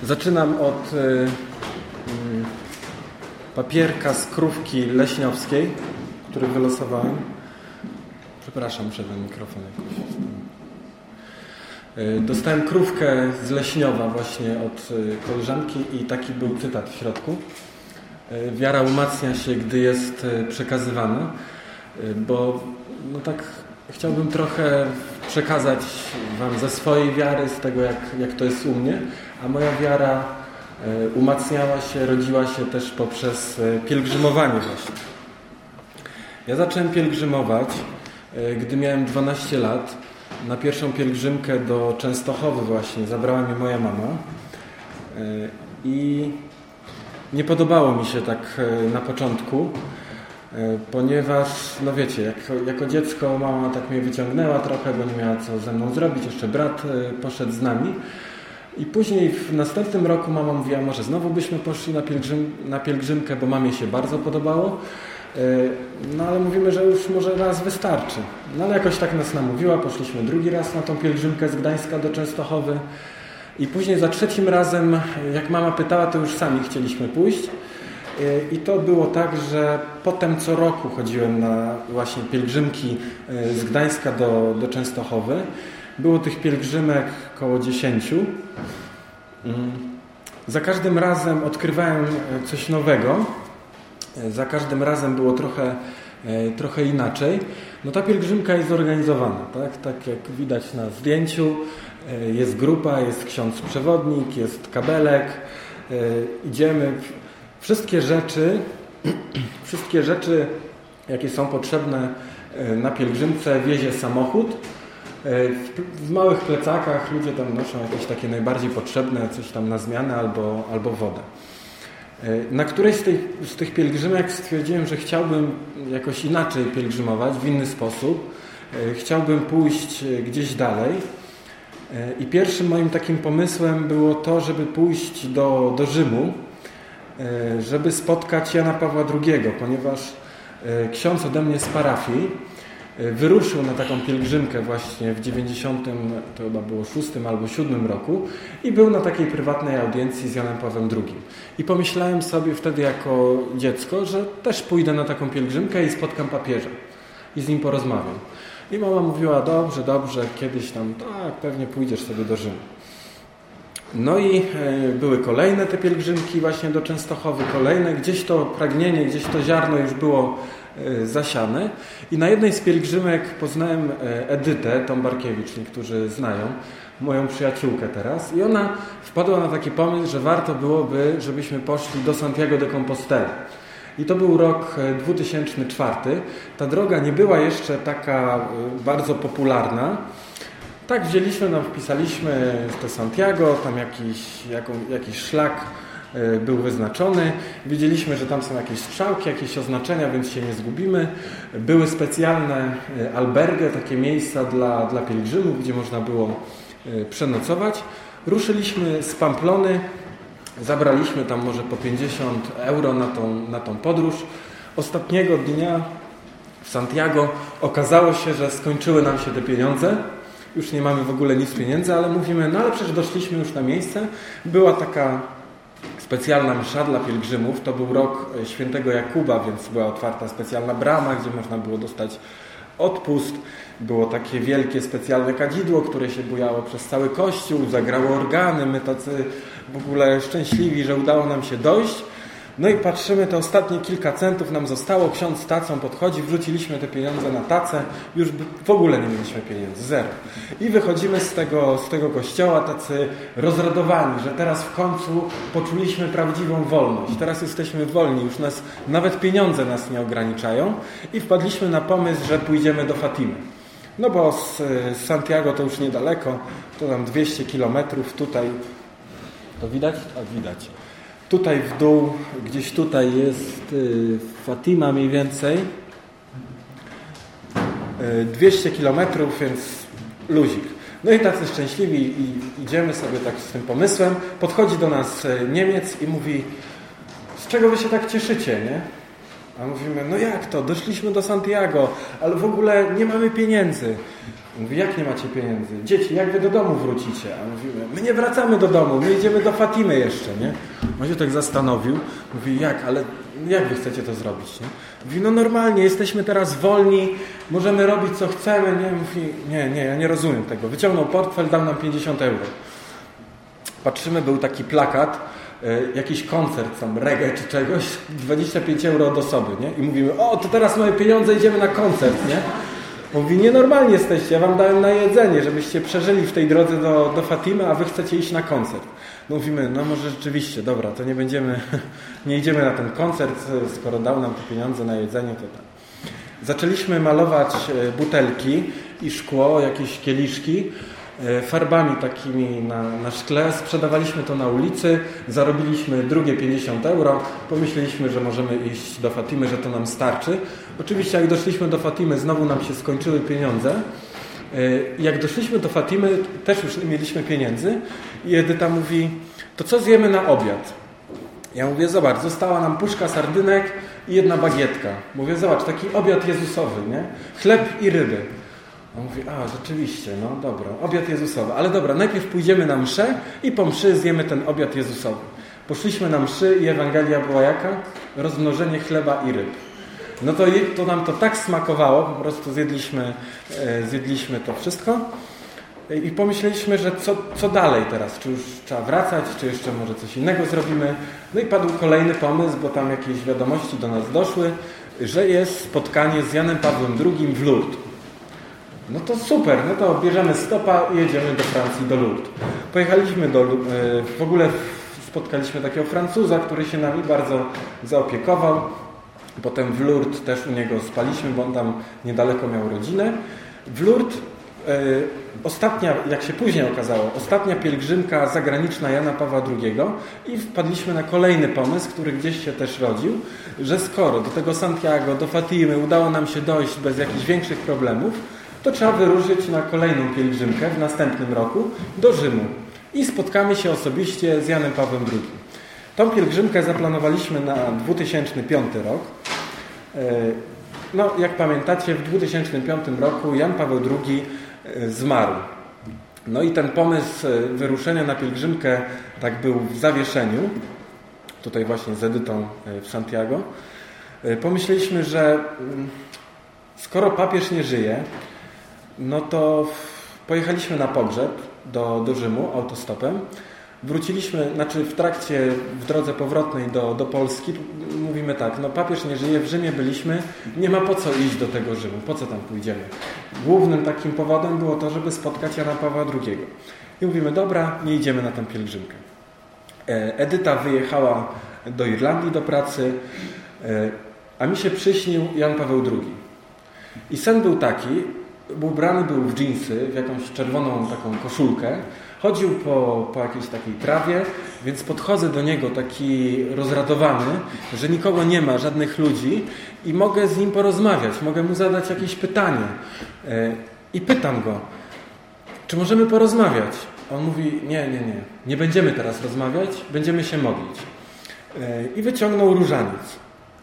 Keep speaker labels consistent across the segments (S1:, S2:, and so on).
S1: Zaczynam od papierka z krówki leśniowskiej, który wylosowałem. Przepraszam, muszę ten mikrofon jakoś. Dostałem krówkę z Leśniowa właśnie od koleżanki i taki był cytat w środku. Wiara umacnia się, gdy jest przekazywana, bo no tak chciałbym trochę przekazać Wam ze swojej wiary, z tego jak to jest u mnie, a moja wiara umacniała się, rodziła się też poprzez pielgrzymowanie właśnie. Ja zacząłem pielgrzymować, gdy miałem 12 lat. Na pierwszą pielgrzymkę do Częstochowy właśnie zabrała mnie moja mama i nie podobało mi się tak na początku, ponieważ, no wiecie, jako dziecko mama tak mnie wyciągnęła trochę, bo nie miała co ze mną zrobić, jeszcze brat poszedł z nami. I później w następnym roku mama mówiła, może znowu byśmy poszli na pielgrzymkę, bo mamie się bardzo podobało. No ale mówimy, że już może raz wystarczy. No ale jakoś tak nas namówiła, poszliśmy drugi raz na tą pielgrzymkę z Gdańska do Częstochowy. I później za trzecim razem, jak mama pytała, to już sami chcieliśmy pójść. I to było tak, że potem co roku chodziłem na właśnie pielgrzymki z Gdańska do Częstochowy. Było tych pielgrzymek około 10. Za każdym razem odkrywałem coś nowego. Za każdym razem było trochę inaczej. No ta pielgrzymka jest zorganizowana, tak jak widać na zdjęciu. Jest grupa, jest ksiądz przewodnik, jest kabelek. Idziemy. Wszystkie rzeczy, jakie są potrzebne na pielgrzymce, wiezie samochód. W małych plecakach ludzie tam noszą jakieś takie najbardziej potrzebne, coś tam na zmianę albo wodę. Na którejś z tych pielgrzymek stwierdziłem, że chciałbym jakoś inaczej pielgrzymować, w inny sposób. Chciałbym pójść gdzieś dalej. I pierwszym moim takim pomysłem było to, żeby pójść do Rzymu, żeby spotkać Jana Pawła II, ponieważ ksiądz ode mnie z parafii wyruszył na taką pielgrzymkę właśnie w 90, to chyba było 6 albo 7 roku i był na takiej prywatnej audiencji z Janem Pawłem II. I pomyślałem sobie wtedy jako dziecko, że też pójdę na taką pielgrzymkę i spotkam papieża i z nim porozmawiam. I mama mówiła, dobrze, kiedyś tam, tak, pewnie pójdziesz sobie do Rzymu. No i były kolejne te pielgrzymki właśnie do Częstochowy, kolejne, gdzieś to pragnienie, gdzieś to ziarno już było zasiane. I na jednej z pielgrzymek poznałem Edytę Tombarkiewicz, niektórzy znają, moją przyjaciółkę teraz. I ona wpadła na taki pomysł, że warto byłoby, żebyśmy poszli do Santiago de Compostela. I to był rok 2004. Ta droga nie była jeszcze taka bardzo popularna. Tak wzięliśmy, wpisaliśmy to Santiago, tam jakiś szlak był wyznaczony. Wiedzieliśmy, że tam są jakieś strzałki, jakieś oznaczenia, więc się nie zgubimy. Były specjalne albergi, takie miejsca dla pielgrzymów, gdzie można było przenocować. Ruszyliśmy z Pamplony, zabraliśmy tam może po 50 euro na tą podróż. Ostatniego dnia w Santiago okazało się, że skończyły nam się te pieniądze. Już nie mamy w ogóle nic pieniędzy, ale mówimy, no ale przecież doszliśmy już na miejsce. Była taka specjalna msza dla pielgrzymów. To był rok świętego Jakuba, więc była otwarta specjalna brama, gdzie można było dostać odpust. Było takie wielkie, specjalne kadzidło, które się bujało przez cały kościół, zagrało organy. My tacy w ogóle szczęśliwi, że udało nam się dojść. No i patrzymy, te ostatnie kilka centów nam zostało, ksiądz z tacą podchodzi, wrzuciliśmy te pieniądze na tacę, już w ogóle nie mieliśmy pieniędzy, zero. I wychodzimy z tego kościoła tacy rozradowani, że teraz w końcu poczuliśmy prawdziwą wolność. Teraz jesteśmy wolni, już nawet pieniądze nas nie ograniczają i wpadliśmy na pomysł, że pójdziemy do Fatimy. No bo z Santiago to już niedaleko, to tam 200 kilometrów, tutaj, to widać? A widać. Tutaj w dół, gdzieś tutaj jest Fatima mniej więcej. 200 kilometrów, więc luzik. No i tacy szczęśliwi i idziemy sobie tak z tym pomysłem. Podchodzi do nas Niemiec i mówi, z czego wy się tak cieszycie, nie? A mówimy, no jak to? Doszliśmy do Santiago, ale w ogóle nie mamy pieniędzy. Mówi, jak nie macie pieniędzy? Dzieci, jak wy do domu wrócicie? A mówimy, my nie wracamy do domu, my idziemy do Fatimy jeszcze, nie? On się tak zastanowił. Mówi, ale jak wy chcecie to zrobić, nie? Mówi, no normalnie, jesteśmy teraz wolni, możemy robić co chcemy, nie? Mówi, nie, ja nie rozumiem tego. Wyciągnął portfel, dał nam 50 euro. Patrzymy, był taki plakat, jakiś koncert tam, reggae czy czegoś, 25 euro od osoby, nie? I mówimy, o, to teraz mamy pieniądze, idziemy na koncert, nie? Mówi, nienormalni jesteście, ja wam dałem na jedzenie, żebyście przeżyli w tej drodze do Fatimy, a wy chcecie iść na koncert. No mówimy, no może rzeczywiście, dobra, to nie idziemy na ten koncert, skoro dał nam te pieniądze na jedzenie, to tak. Zaczęliśmy malować butelki i szkło, jakieś kieliszki, farbami takimi na szkle, sprzedawaliśmy to na ulicy, zarobiliśmy drugie 50 euro, pomyśleliśmy, że możemy iść do Fatimy, że to nam starczy. Oczywiście jak doszliśmy do Fatimy, znowu nam się skończyły pieniądze. Jak doszliśmy do Fatimy, też już nie mieliśmy pieniędzy i Edyta mówi, to co zjemy na obiad? Ja mówię, zobacz, została nam puszka sardynek i jedna bagietka. Mówię, zobacz, taki obiad jezusowy, nie? Chleb i ryby. On mówi, rzeczywiście, no dobra, obiad jezusowy. Ale dobra, najpierw pójdziemy na mszę i po mszy zjemy ten obiad jezusowy. Poszliśmy na mszy i Ewangelia była jaka? Rozmnożenie chleba i ryb. No to nam to tak smakowało, po prostu zjedliśmy to wszystko i pomyśleliśmy, że co dalej teraz? Czy już trzeba wracać, czy jeszcze może coś innego zrobimy? No i padł kolejny pomysł, bo tam jakieś wiadomości do nas doszły, że jest spotkanie z Janem Pawłem II w Lourdes. No to super, no to bierzemy stopa i jedziemy do Francji, do Lourdes. Pojechaliśmy w ogóle spotkaliśmy takiego Francuza, który się nami bardzo zaopiekował. Potem w Lourdes też u niego spaliśmy, bo on tam niedaleko miał rodzinę. W Lourdes ostatnia, jak się później okazało, ostatnia pielgrzymka zagraniczna Jana Pawła II i wpadliśmy na kolejny pomysł, który gdzieś się też rodził, że skoro do tego Santiago, do Fatimy udało nam się dojść bez jakichś większych problemów, to trzeba wyruszyć na kolejną pielgrzymkę w następnym roku do Rzymu i spotkamy się osobiście z Janem Pawłem II. Tą pielgrzymkę zaplanowaliśmy na 2005 rok. No, jak pamiętacie, w 2005 roku Jan Paweł II zmarł. No i ten pomysł wyruszenia na pielgrzymkę tak był w zawieszeniu, tutaj właśnie z Edytą w Santiago. Pomyśleliśmy, że skoro papież nie żyje, no to pojechaliśmy na pogrzeb do Rzymu autostopem. Wróciliśmy, w drodze powrotnej do Polski, mówimy tak, no papież nie żyje, w Rzymie byliśmy, nie ma po co iść do tego Rzymu, po co tam pójdziemy. Głównym takim powodem było to, żeby spotkać Jana Pawła II. I mówimy, dobra, nie idziemy na tę pielgrzymkę. Edyta wyjechała do Irlandii do pracy, a mi się przyśnił Jan Paweł II. I sen był taki, ubrany był w dżinsy, w jakąś czerwoną taką koszulkę, chodził po jakiejś takiej trawie, więc podchodzę do niego taki rozradowany, że nikogo nie ma, żadnych ludzi i mogę z nim porozmawiać, mogę mu zadać jakieś pytanie. I pytam go, czy możemy porozmawiać? On mówi, nie będziemy teraz rozmawiać, będziemy się modlić. I wyciągnął różaniec.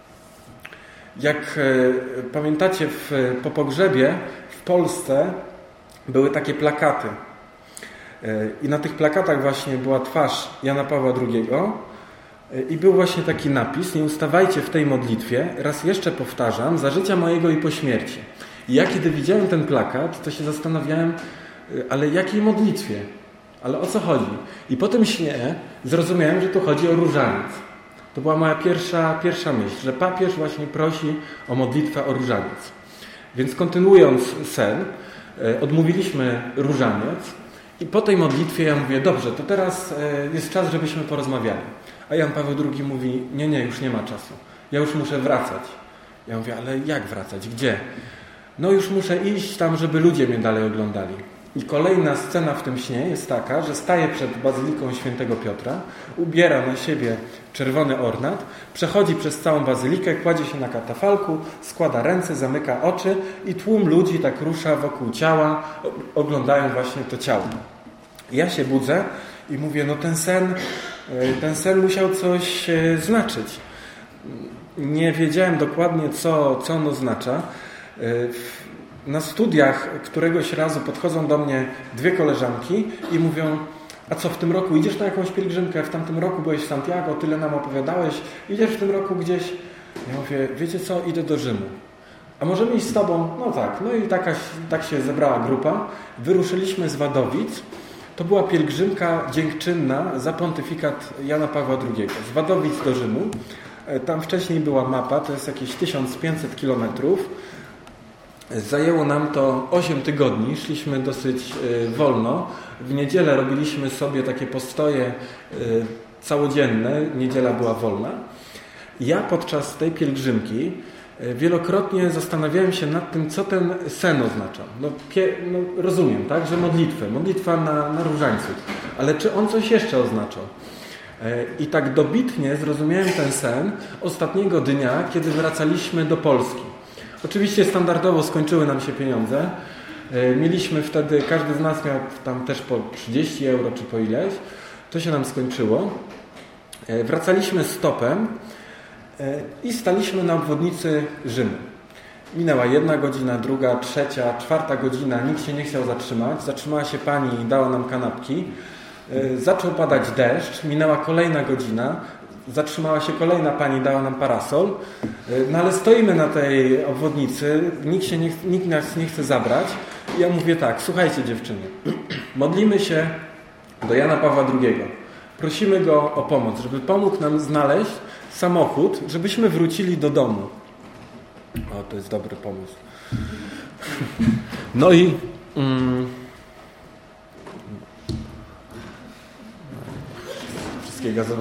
S1: Jak pamiętacie, po pogrzebie w Polsce były takie plakaty. I na tych plakatach właśnie była twarz Jana Pawła II i był właśnie taki napis: nie ustawajcie w tej modlitwie, raz jeszcze powtarzam, za życia mojego i po śmierci. I ja kiedy widziałem ten plakat, to się zastanawiałem, ale jakiej modlitwie? Ale o co chodzi? I po tym śnie zrozumiałem, że tu chodzi o różaniec. To była moja pierwsza myśl, że papież właśnie prosi o modlitwę o różaniec. Więc kontynuując sen, odmówiliśmy różaniec i po tej modlitwie ja mówię, dobrze, to teraz jest czas, żebyśmy porozmawiali. A Jan Paweł II mówi, nie, już nie ma czasu. Ja już muszę wracać. Ja mówię, ale jak wracać? Gdzie? No już muszę iść tam, żeby ludzie mnie dalej oglądali. I kolejna scena w tym śnie jest taka, że staje przed bazyliką Świętego Piotra, ubiera na siebie czerwony ornat, przechodzi przez całą bazylikę, kładzie się na katafalku, składa ręce, zamyka oczy i tłum ludzi tak rusza wokół ciała, oglądają właśnie to ciało. Ja się budzę i mówię, no ten sen musiał coś znaczyć. nie wiedziałem dokładnie, co on oznacza. Na studiach któregoś razu podchodzą do mnie dwie koleżanki i mówią: a co, w tym roku idziesz na jakąś pielgrzymkę? W tamtym roku byłeś w Santiago, tyle nam opowiadałeś. Idziesz w tym roku gdzieś? Ja mówię: wiecie co, idę do Rzymu. A możemy iść z tobą? No tak. No i tak się zebrała grupa. Wyruszyliśmy z Wadowic. To była pielgrzymka dziękczynna za pontyfikat Jana Pawła II. Z Wadowic do Rzymu. Tam wcześniej była mapa, to jest jakieś 1500 kilometrów. Zajęło nam to 8 tygodni. Szliśmy dosyć wolno. W niedzielę robiliśmy sobie takie postoje całodzienne. Niedziela była wolna. Ja podczas tej pielgrzymki wielokrotnie zastanawiałem się nad tym, co ten sen oznacza. Rozumiem, tak, że modlitwa na różańcu. Ale czy on coś jeszcze oznaczał? I tak dobitnie zrozumiałem ten sen ostatniego dnia, kiedy wracaliśmy do Polski. Oczywiście standardowo skończyły nam się pieniądze. Mieliśmy wtedy, każdy z nas miał tam też po 30 euro czy po ileś. To się nam skończyło. Wracaliśmy stopem i staliśmy na obwodnicy Rzymu. Minęła 1 godzina, 2, 3, 4 godzina. Nikt się nie chciał zatrzymać. Zatrzymała się pani i dała nam kanapki. Zaczął padać deszcz. Minęła kolejna godzina. Zatrzymała się kolejna pani, dała nam parasol. No ale stoimy na tej obwodnicy. Nikt nas nie chce zabrać. I ja mówię tak: słuchajcie dziewczyny, modlimy się do Jana Pawła II. Prosimy go o pomoc, żeby pomógł nam znaleźć samochód, żebyśmy wrócili do domu. O, to jest dobry pomysł. No i wszystkie gazowe.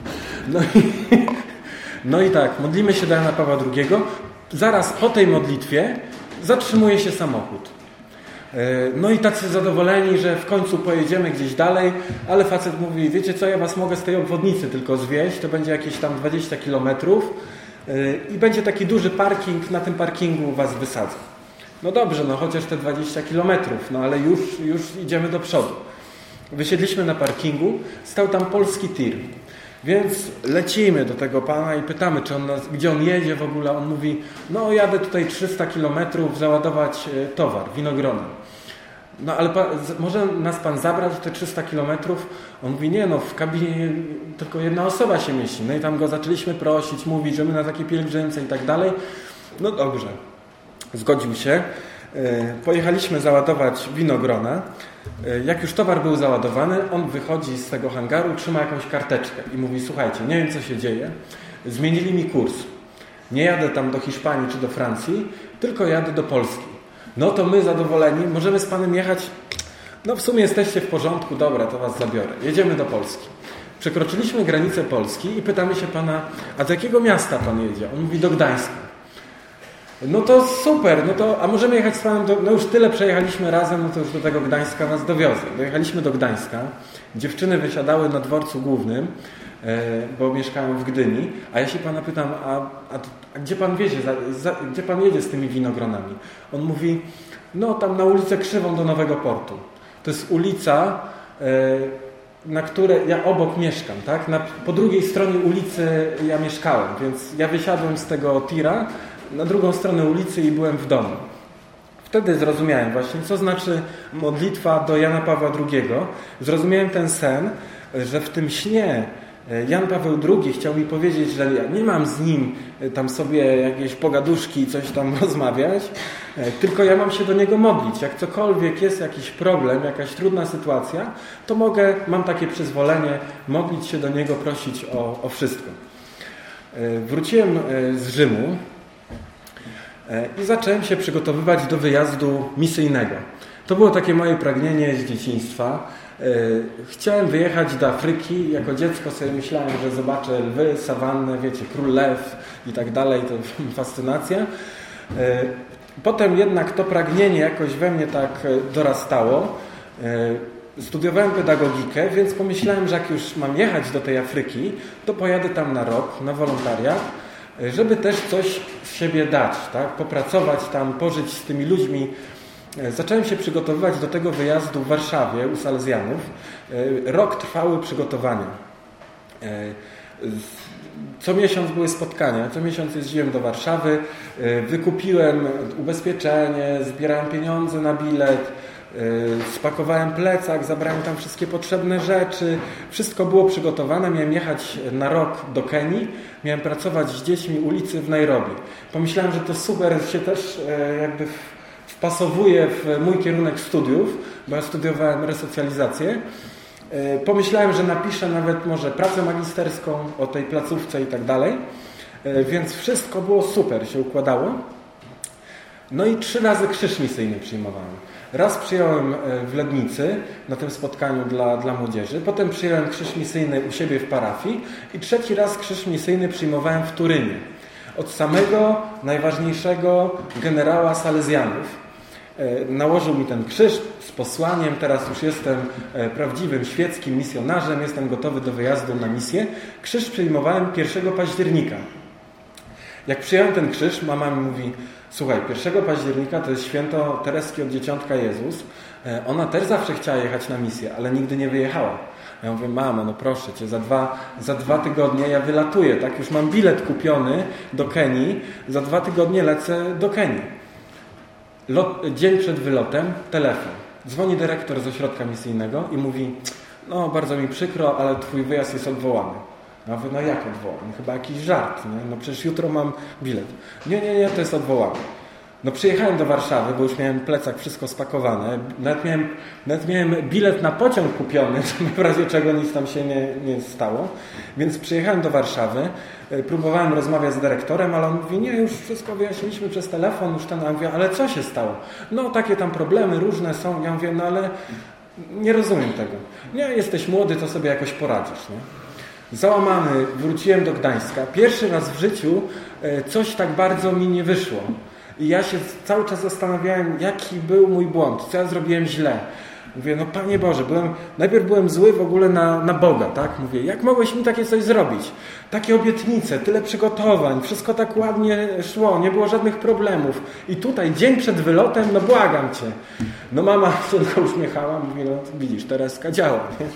S1: No i tak, modlimy się do Jana Pawła II. Zaraz po tej modlitwie zatrzymuje się samochód. No i tacy zadowoleni, że w końcu pojedziemy gdzieś dalej, ale facet mówi: wiecie co, ja was mogę z tej obwodnicy tylko zwieźć, to będzie jakieś tam 20 kilometrów i będzie taki duży parking, na tym parkingu was wysadzę. No dobrze, no chociaż te 20 kilometrów, no ale już idziemy do przodu. Wysiedliśmy na parkingu, stał tam polski tir. Więc lecimy do tego pana i pytamy, gdzie on jedzie w ogóle. On mówi: no jadę tutaj 300 kilometrów załadować towar, winogrona. No ale może nas pan zabrać te 300 kilometrów? On mówi: nie, no w kabinie tylko jedna osoba się mieści. No i tam go zaczęliśmy prosić, mówić, że my na takiej pielgrzymce i tak dalej. No dobrze, zgodził się. Pojechaliśmy załadować winogrona. Jak już towar był załadowany, on wychodzi z tego hangaru, trzyma jakąś karteczkę i mówi: słuchajcie, nie wiem co się dzieje, zmienili mi kurs. Nie jadę tam do Hiszpanii czy do Francji, tylko jadę do Polski. No to my zadowoleni, możemy z panem jechać. No w sumie jesteście w porządku, dobra, to was zabiorę. Jedziemy do Polski. Przekroczyliśmy granicę Polski i pytamy się pana: a do jakiego miasta pan jedzie? On mówi: do Gdańska. No to super, a możemy jechać z panem no już tyle przejechaliśmy razem, no to już do tego Gdańska nas dowiozę. Dojechaliśmy do Gdańska, dziewczyny wysiadały na dworcu głównym, bo mieszkają w Gdyni, a ja się pana pytam: a gdzie pan wiezie, gdzie pan jedzie z tymi winogronami? On mówi: no tam na ulicę Krzywą do Nowego Portu. To jest ulica, na której ja obok mieszkam, tak? Po drugiej stronie ulicy ja mieszkałem, więc ja wysiadłem z tego tira na drugą stronę ulicy i byłem w domu. Wtedy zrozumiałem właśnie, co znaczy modlitwa do Jana Pawła II. Zrozumiałem ten sen, że w tym śnie Jan Paweł II chciał mi powiedzieć, że ja nie mam z nim tam sobie jakieś pogaduszki i coś tam rozmawiać, tylko ja mam się do niego modlić. Jak cokolwiek jest jakiś problem, jakaś trudna sytuacja, to mam takie przyzwolenie modlić się do niego, prosić o wszystko. Wróciłem z Rzymu i zacząłem się przygotowywać do wyjazdu misyjnego. To było takie moje pragnienie z dzieciństwa. Chciałem wyjechać do Afryki. Jako dziecko sobie myślałem, że zobaczę lwy, sawannę, wiecie, król lew i tak dalej. To fascynacja. Potem jednak to pragnienie jakoś we mnie tak dorastało. Studiowałem pedagogikę, więc pomyślałem, że jak już mam jechać do tej Afryki, to pojadę tam na rok, na wolontariat, żeby też coś z siebie dać, tak? Popracować tam, pożyć z tymi ludźmi. Zacząłem się przygotowywać do tego wyjazdu w Warszawie u Salezjanów. Rok trwały przygotowania. Co miesiąc były spotkania, co miesiąc jeździłem do Warszawy, wykupiłem ubezpieczenie, zbierałem pieniądze na bilet, spakowałem plecak, zabrałem tam wszystkie potrzebne rzeczy, wszystko było przygotowane, miałem jechać na rok do Kenii, miałem pracować z dziećmi ulicy w Nairobi. Pomyślałem, że to super się też jakby wpasowuje w mój kierunek studiów, bo ja studiowałem resocjalizację. Pomyślałem, że napiszę nawet może pracę magisterską o tej placówce i tak dalej, więc wszystko było super, się układało. No i 3 razy krzyż misyjny przyjmowałem. Raz przyjąłem w Lednicy na tym spotkaniu dla młodzieży, potem przyjąłem krzyż misyjny u siebie w parafii i 3. raz krzyż misyjny przyjmowałem w Turynie. Od samego najważniejszego generała Salezjanów. Nałożył mi ten krzyż z posłaniem, teraz już jestem prawdziwym świeckim misjonarzem, jestem gotowy do wyjazdu na misję. Krzyż przyjmowałem 1 października. Jak przyjąłem ten krzyż, mama mi mówi: słuchaj, 1 października to jest święto Tereski od Dzieciątka Jezus. Ona też zawsze chciała jechać na misję, ale nigdy nie wyjechała. Ja mówię: mamo, no proszę cię, za 2 tygodnie ja wylatuję, tak? Już mam bilet kupiony do Kenii, za 2 tygodnie lecę do Kenii. Dzień przed wylotem, telefon. Dzwoni dyrektor z ośrodka misyjnego i mówi: no bardzo mi przykro, ale twój wyjazd jest odwołany. Ja mówię: no jak odwołany? Chyba jakiś żart, nie? No przecież jutro mam bilet. Nie, to jest odwołane. No przyjechałem do Warszawy, bo już miałem plecak, wszystko spakowane. Nawet miałem bilet na pociąg kupiony, żeby w razie czego nic tam się nie stało. Więc przyjechałem do Warszawy, próbowałem rozmawiać z dyrektorem, ale on mówi: nie, już wszystko wyjaśniliśmy przez telefon. Już ten. Ja mówię: ale co się stało? No takie tam problemy różne są. Ja mówię: no ale nie rozumiem tego. Nie, jesteś młody, to sobie jakoś poradzisz, nie? Załamany wróciłem do Gdańska. Pierwszy raz w życiu coś tak bardzo mi nie wyszło. I ja się cały czas zastanawiałem, jaki był mój błąd, co ja zrobiłem źle. Mówię: no Panie Boże, najpierw byłem zły w ogóle na Boga, tak? Mówię: jak mogłeś mi takie coś zrobić? Takie obietnice, tyle przygotowań, wszystko tak ładnie szło, nie było żadnych problemów. I tutaj dzień przed wylotem, no błagam Cię. No mama się tylko uśmiechała, mówi: no widzisz, Tereska działa, nie?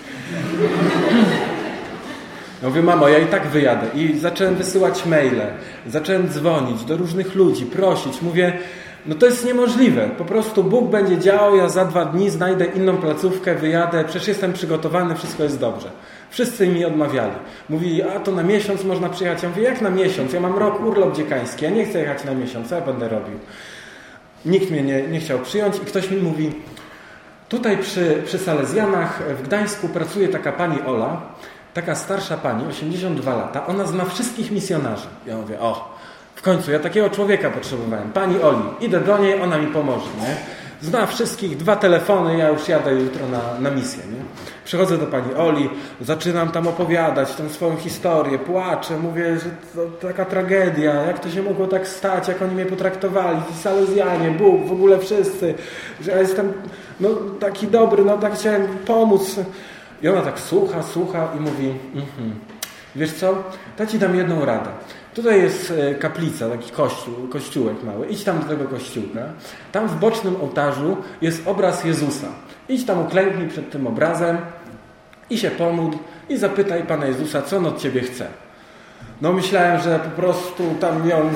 S1: Ja mówię: mamo, ja i tak wyjadę. I zacząłem wysyłać maile, zacząłem dzwonić do różnych ludzi, prosić. Mówię: no to jest niemożliwe. Po prostu Bóg będzie działał, ja za 2 dni znajdę inną placówkę, wyjadę, przecież jestem przygotowany, wszystko jest dobrze. Wszyscy mi odmawiali. Mówi: a to na miesiąc można przyjechać. Ja mówię: jak na miesiąc? Ja mam rok urlop dziekański, ja nie chcę jechać na miesiąc, co ja będę robił? Nikt mnie nie chciał przyjąć i ktoś mi mówi: tutaj przy Salezjanach w Gdańsku pracuje taka pani Ola, taka starsza pani, 82 lata, ona zna wszystkich misjonarzy. Ja mówię: o, w końcu, ja takiego człowieka potrzebowałem. Pani Oli, idę do niej, ona mi pomoże, nie? Zna wszystkich, 2 telefony, ja już jadę jutro na misję, nie? Przychodzę do pani Oli, zaczynam tam opowiadać tą swoją historię, płaczę, mówię, że to taka tragedia, jak to się mogło tak stać, jak oni mnie potraktowali, ci Salezjanie, Bóg, w ogóle wszyscy, że ja jestem taki dobry, tak chciałem pomóc. I ona tak słucha i mówi: wiesz co, to ci dam jedną radę. Tutaj jest kaplica, taki kościółek mały. Idź tam do tego kościółka. Tam w bocznym ołtarzu jest obraz Jezusa. Idź tam, uklęknij przed tym obrazem i się pomódl i zapytaj Pana Jezusa, co on od ciebie chce. No myślałem, że po prostu tam ją...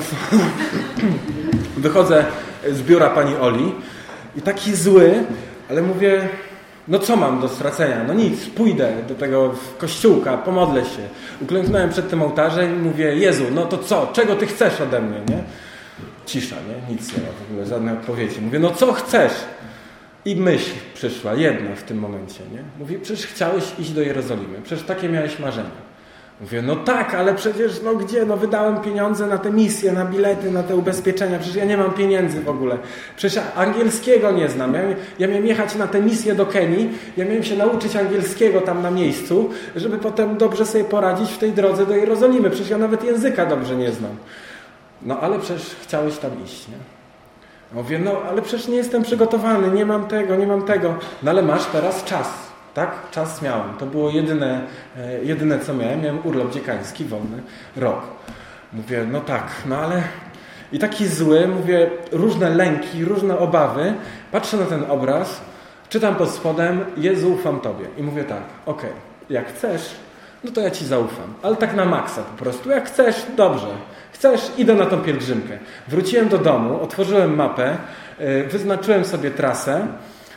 S1: Wychodzę z biura pani Oli i taki zły, ale mówię: no co mam do stracenia? No nic, pójdę do tego kościółka, pomodlę się. Uklęknąłem przed tym ołtarzem i mówię: Jezu, no to co? Czego Ty chcesz ode mnie, nie? Cisza, nie? Nic nie ma w ogóle, żadnej odpowiedzi. Mówię: no co chcesz? I myśl przyszła, jedna w tym momencie, nie? Mówi: przecież chciałeś iść do Jerozolimy, przecież takie miałeś marzenie. Mówię: no tak, ale przecież gdzie? Wydałem pieniądze na te misje, na bilety, na te ubezpieczenia. Przecież ja nie mam pieniędzy w ogóle. Przecież angielskiego nie znam. Ja miałem jechać na te misje do Kenii. Ja miałem się nauczyć angielskiego tam na miejscu, żeby potem dobrze sobie poradzić w tej drodze do Jerozolimy. Przecież ja nawet języka dobrze nie znam. No ale przecież chciałeś tam iść, nie? Mówię: no ale przecież nie jestem przygotowany, nie mam tego. No ale masz teraz czas. Tak? Czas miałem. To było jedyne co miałem. Miałem urlop dziekański, wolny, rok. Mówię: no tak, no ale... I taki zły, mówię, różne lęki, różne obawy. Patrzę na ten obraz, czytam pod spodem: Jezu, ufam Tobie. I mówię tak: okej, jak chcesz, no to ja Ci zaufam. Ale tak na maksa po prostu. Jak chcesz, dobrze. Chcesz, idę na tą pielgrzymkę. Wróciłem do domu, otworzyłem mapę, wyznaczyłem sobie trasę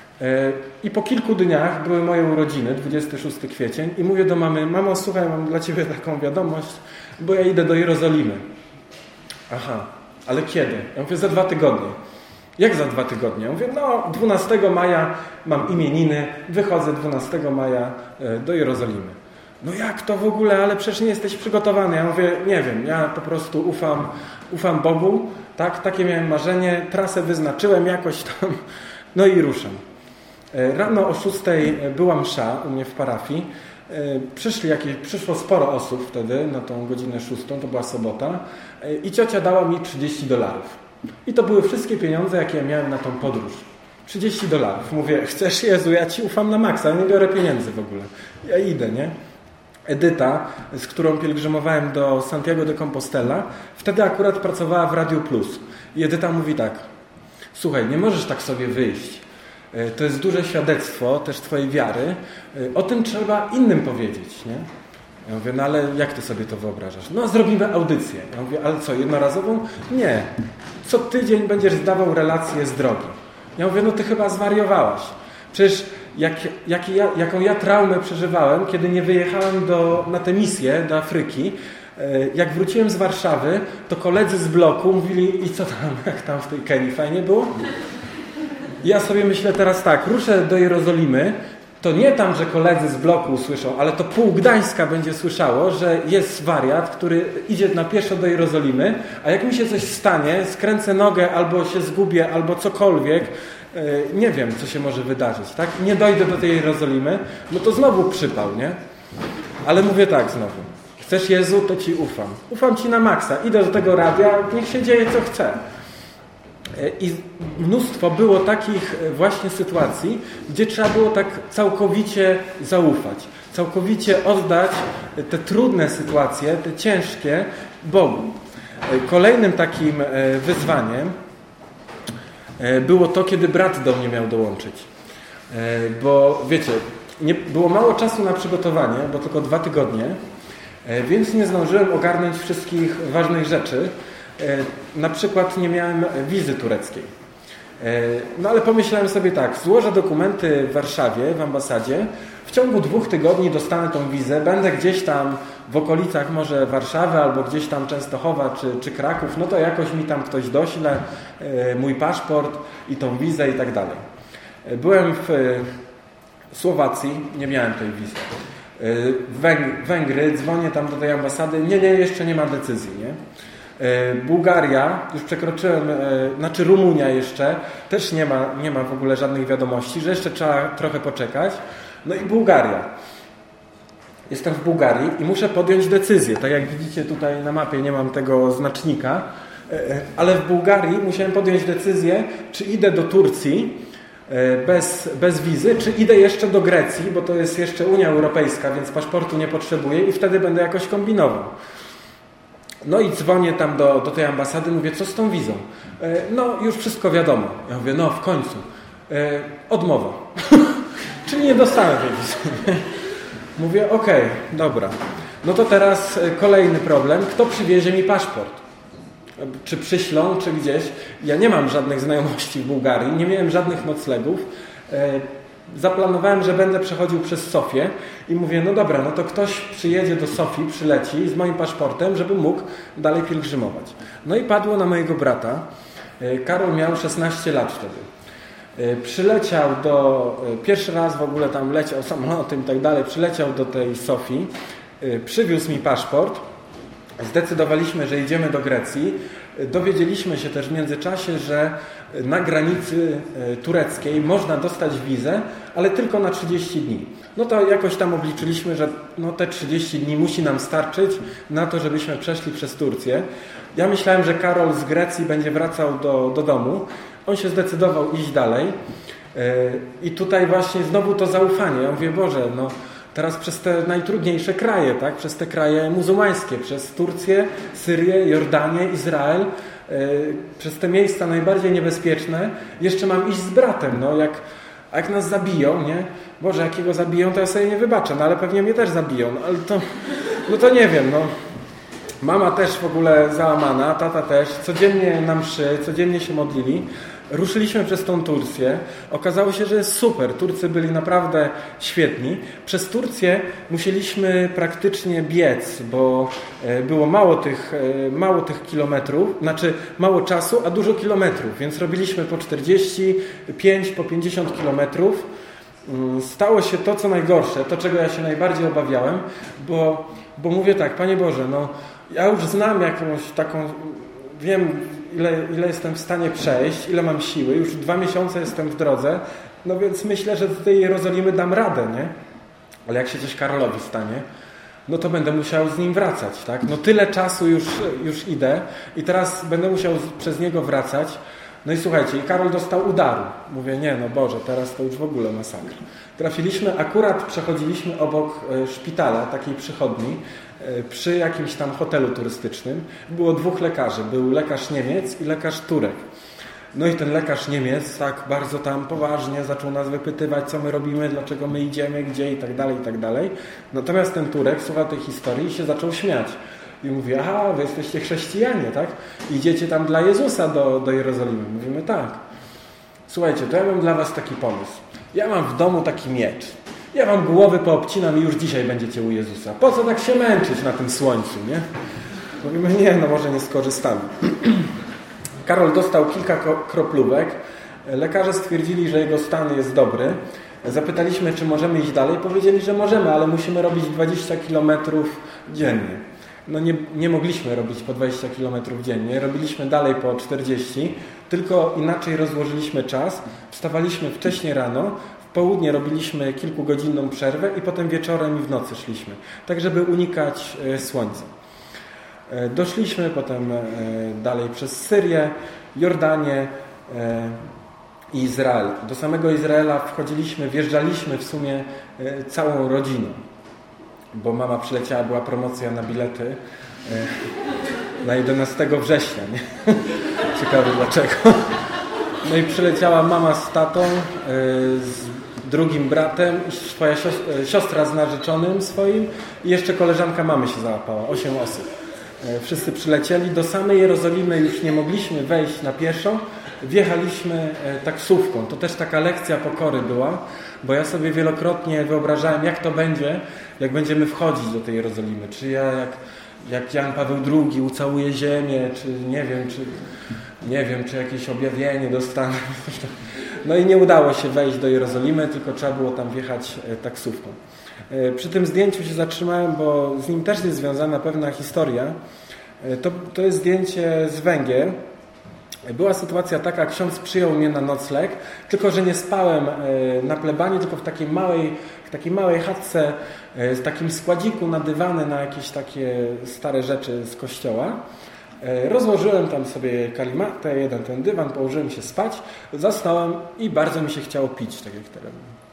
S1: i po kilku dniach były moje urodziny, 26 kwiecień i mówię do mamy, mamo, słuchaj, mam dla Ciebie taką wiadomość, bo ja idę do Jerozolimy. Aha, ale kiedy? Ja mówię, za 2 tygodnie. Jak za 2 tygodnie? Ja mówię, no 12 maja mam imieniny, wychodzę 12 maja do Jerozolimy. No jak to w ogóle, ale przecież nie jesteś przygotowany. Ja mówię, nie wiem, ja po prostu ufam Bogu, tak? Takie miałem marzenie, trasę wyznaczyłem jakoś tam, no i ruszam. Rano o 6 była msza u mnie w parafii. Przyszło sporo osób wtedy, na tą godzinę 6, to była sobota i ciocia dała mi $30. I to były wszystkie pieniądze, jakie ja miałem na tą podróż. $30. Mówię, chcesz Jezu, ja Ci ufam na maksa, ja nie biorę pieniędzy w ogóle. Ja idę, nie? Edyta, z którą pielgrzymowałem do Santiago de Compostela, wtedy akurat pracowała w Radiu Plus. I Edyta mówi tak, słuchaj, nie możesz tak sobie wyjść. To jest duże świadectwo też Twojej wiary. O tym trzeba innym powiedzieć, nie? Ja mówię, no ale jak Ty sobie to wyobrażasz? No zrobimy audycję. Ja mówię, ale co, jednorazową? Nie. Co tydzień będziesz zdawał relacje z drogi. Ja mówię, no Ty chyba zwariowałaś. Przecież jaką ja traumę przeżywałem, kiedy nie wyjechałem na tę misję do Afryki. Jak wróciłem z Warszawy, to koledzy z bloku mówili, i co tam, jak tam w tej Kenii, fajnie było? Ja sobie myślę teraz tak, ruszę do Jerozolimy, to nie tam, że koledzy z bloku usłyszą, ale to pół Gdańska będzie słyszało, że jest wariat, który idzie na pieszo do Jerozolimy, a jak mi się coś stanie, skręcę nogę, albo się zgubię, albo cokolwiek, nie wiem, co się może wydarzyć, tak? Nie dojdę do tej Jerozolimy, no to znowu przypał, nie? Ale mówię tak znowu, chcesz Jezu, to Ci ufam. Ufam Ci na maksa, idę do tego radia, niech się dzieje, co chce. I mnóstwo było takich właśnie sytuacji, gdzie trzeba było tak całkowicie zaufać, całkowicie oddać te trudne sytuacje, te ciężkie Bogu. Kolejnym takim wyzwaniem było to, kiedy brat do mnie miał dołączyć. Bo wiecie, było mało czasu na przygotowanie, bo tylko 2 tygodnie, więc nie zdążyłem ogarnąć wszystkich ważnych rzeczy. Na przykład nie miałem wizy tureckiej. No ale pomyślałem sobie tak, złożę dokumenty w Warszawie, w ambasadzie, w ciągu 2 tygodni dostanę tą wizę, będę gdzieś tam w okolicach może Warszawy albo gdzieś tam Częstochowa czy Kraków, no to jakoś mi tam ktoś dośle mój paszport i tą wizę i tak dalej. Byłem w Słowacji, nie miałem tej wizy. Węgry, dzwonię tam do tej ambasady, nie, jeszcze nie ma decyzji, nie? Bułgaria, już przekroczyłem, znaczy Rumunia jeszcze, też nie ma w ogóle żadnych wiadomości, że jeszcze trzeba trochę poczekać. No i Bułgaria. Jestem w Bułgarii i muszę podjąć decyzję. Tak jak widzicie tutaj na mapie nie mam tego znacznika, ale w Bułgarii musiałem podjąć decyzję, czy idę do Turcji bez wizy, czy idę jeszcze do Grecji, bo to jest jeszcze Unia Europejska, więc paszportu nie potrzebuję i wtedy będę jakoś kombinował. No i dzwonię tam do tej ambasady, mówię, co z tą wizą? No, już wszystko wiadomo. Ja mówię, no w końcu. Odmowa. Czyli nie dostanę tej wizy. Mówię, okej, dobra. No to teraz kolejny problem. Kto przywiezie mi paszport? Czy przyślą, czy gdzieś? Ja nie mam żadnych znajomości w Bułgarii, nie miałem żadnych noclegów. Zaplanowałem, że będę przechodził przez Sofię i mówię, no dobra, no to ktoś przyjedzie do Sofii, przyleci z moim paszportem, żeby mógł dalej pielgrzymować. No i padło na mojego brata. Karol miał 16 lat wtedy. Przyleciał pierwszy raz w ogóle tam leciał samolotem i tak dalej, przyleciał do tej Sofii, przywiózł mi paszport, zdecydowaliśmy, że idziemy do Grecji. Dowiedzieliśmy się też w międzyczasie, że na granicy tureckiej można dostać wizę, ale tylko na 30 dni. No to jakoś tam obliczyliśmy, że no te 30 dni musi nam starczyć na to, żebyśmy przeszli przez Turcję. Ja myślałem, że Karol z Grecji będzie wracał do domu. On się zdecydował iść dalej. I tutaj właśnie znowu to zaufanie. Ja mówię, Boże, no teraz przez te najtrudniejsze kraje, tak? Przez te kraje muzułmańskie, przez Turcję, Syrię, Jordanię, Izrael, przez te miejsca najbardziej niebezpieczne, jeszcze mam iść z bratem. No, jak A jak nas zabiją, nie? Boże, jakiego zabiją, to ja sobie nie wybaczę, no ale pewnie mnie też zabiją. No, ale to, no to nie wiem, no. Mama też w ogóle załamana, tata też. Codziennie na mszy, codziennie się modlili. Ruszyliśmy przez tą Turcję. Okazało się, że jest super. Turcy byli naprawdę świetni. Przez Turcję musieliśmy praktycznie biec, bo było mało tych kilometrów, znaczy mało czasu, a dużo kilometrów. Więc robiliśmy po 45, po 50 kilometrów. Stało się to, co najgorsze, to, czego ja się najbardziej obawiałem, bo mówię tak, Panie Boże, no ja już znam jakąś taką, wiem ile jestem w stanie przejść, ile mam siły, już 2 miesiące jestem w drodze, no więc myślę, że do tej Jerozolimy dam radę, nie? Ale jak się coś Karolowi stanie, no to będę musiał z nim wracać, tak? No tyle czasu już idę i teraz będę musiał przez niego wracać. No i słuchajcie, i Karol dostał udaru. Mówię, nie, no Boże, teraz to już w ogóle masakra. Trafiliśmy, akurat przechodziliśmy obok szpitala, takiej przychodni, przy jakimś tam hotelu turystycznym. Było 2 lekarzy. Był lekarz Niemiec i lekarz Turek. No i ten lekarz Niemiec tak bardzo tam poważnie zaczął nas wypytywać, co my robimy, dlaczego my idziemy, gdzie i tak dalej, i tak dalej. Natomiast ten Turek słuchał tej historii i się zaczął śmiać. I mówi, aha, wy jesteście chrześcijanie, tak? Idziecie tam dla Jezusa do Jerozolimy. Mówimy, tak. Słuchajcie, to ja mam dla was taki pomysł. Ja mam w domu taki miecz. Ja wam głowy poobcinam i już dzisiaj będziecie u Jezusa. Po co tak się męczyć na tym słońcu, nie? Mówimy, nie, no może nie skorzystamy. Karol dostał kilka kroplówek. Lekarze stwierdzili, że jego stan jest dobry. Zapytaliśmy, czy możemy iść dalej. Powiedzieli, że możemy, ale musimy robić 20 km dziennie. No nie mogliśmy robić po 20 km dziennie. Robiliśmy dalej po 40, tylko inaczej rozłożyliśmy czas. Wstawaliśmy wcześnie rano, w południe robiliśmy kilkugodzinną przerwę i potem wieczorem i w nocy szliśmy. Tak, żeby unikać słońca. Doszliśmy potem dalej przez Syrię, Jordanię i Izrael. Do samego Izraela wjeżdżaliśmy w sumie całą rodziną. Bo mama przyleciała, była promocja na bilety na 11 września. Nie? Ciekawe dlaczego. No i przyleciała mama z tatą, z drugim bratem, swoja siostra z narzeczonym swoim i jeszcze koleżanka mamy się załapała, 8 osób. Wszyscy przylecieli. Do samej Jerozolimy już nie mogliśmy wejść na pieszo. Wjechaliśmy taksówką. To też taka lekcja pokory była, bo ja sobie wielokrotnie wyobrażałem, jak to będzie, jak będziemy wchodzić do tej Jerozolimy. Czy ja jak Jan Paweł II ucałuję ziemię, czy nie wiem, czy jakieś objawienie dostanę. No i nie udało się wejść do Jerozolimy, tylko trzeba było tam wjechać taksówką. Przy tym zdjęciu się zatrzymałem, bo z nim też jest związana pewna historia. To jest zdjęcie z Węgier. Była sytuacja taka, ksiądz przyjął mnie na nocleg, tylko że nie spałem na plebanii, tylko w takiej małej chatce, z takim składziku na dywany, na jakieś takie stare rzeczy z kościoła. Rozłożyłem tam sobie kalimatę, ten dywan, położyłem się spać, zasnąłem i bardzo mi się chciało pić, tak jak teraz.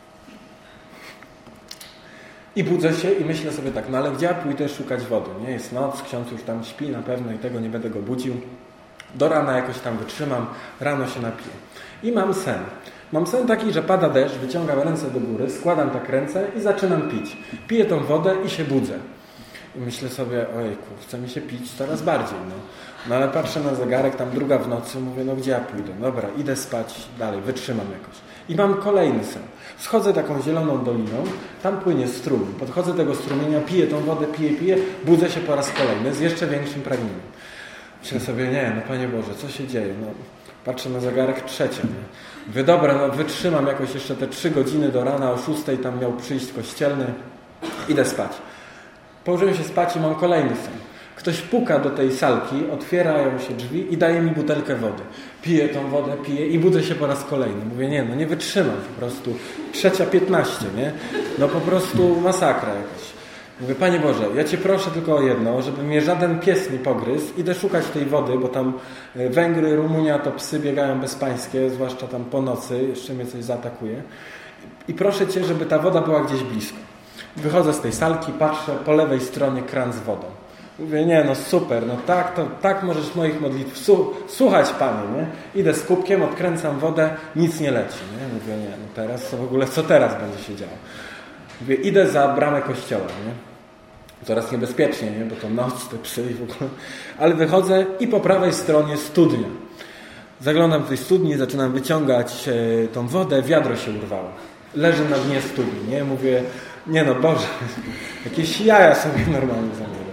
S1: I budzę się i myślę sobie tak, no ale gdzie ja pójdę szukać wody? Nie, jest noc, ksiądz już tam śpi na pewno i tego nie będę go budził. Do rana jakoś tam wytrzymam, rano się napiję. I mam sen. Mam sen taki, że pada deszcz, wyciągam ręce do góry, składam tak ręce i zaczynam pić. Piję tą wodę i się budzę. I myślę sobie, ojejku, chce mi się pić coraz bardziej. No ale patrzę na zegarek, tam 2 w nocy, mówię, no gdzie ja pójdę? Dobra, idę spać dalej, wytrzymam jakoś. I mam kolejny sen. Schodzę taką zieloną doliną, tam płynie strumień. Podchodzę do tego strumienia, piję tą wodę, piję, budzę się po raz kolejny z jeszcze większym pragnieniem. Myślę sobie, nie, no Panie Boże, co się dzieje? No, patrzę na zegarek, 3. Nie? Mówię, dobra, no wytrzymam jakoś jeszcze te 3 godziny do rana, o 6 tam miał przyjść kościelny. Idę spać. Położyłem się spać i mam kolejny sen. Ktoś puka do tej salki, otwierają się drzwi i daje mi butelkę wody. Piję tą wodę, i budzę się po raz kolejny. Mówię, nie, no nie wytrzymam po prostu. 3:15, nie? No po prostu masakra jakaś. Mówię, Panie Boże, ja Cię proszę tylko o jedno, żeby mnie żaden pies nie pogryzł. Idę szukać tej wody, bo tam Węgry, Rumunia to psy biegają bezpańskie, zwłaszcza tam po nocy, jeszcze mnie coś zaatakuje. I proszę Cię, żeby ta woda była gdzieś blisko. Wychodzę z tej salki, patrzę, po lewej stronie kran z wodą. Mówię, nie, no super, no tak możesz moich modlitw słuchać, Panie, nie? Idę z kubkiem, odkręcam wodę, nic nie leci, nie? Mówię, nie, no teraz to w ogóle, co teraz będzie się działo? Mówię, idę za bramę kościoła, nie? Coraz niebezpiecznie, nie? Bo to noc, te psy i w ogóle. Ale wychodzę i po prawej stronie studnia. Zaglądam do tej studni, zaczynam wyciągać tą wodę, wiadro się urwało. Leży na dnie studni, nie? Mówię, nie no Boże, jakieś jaja sobie normalnie zamierzasz.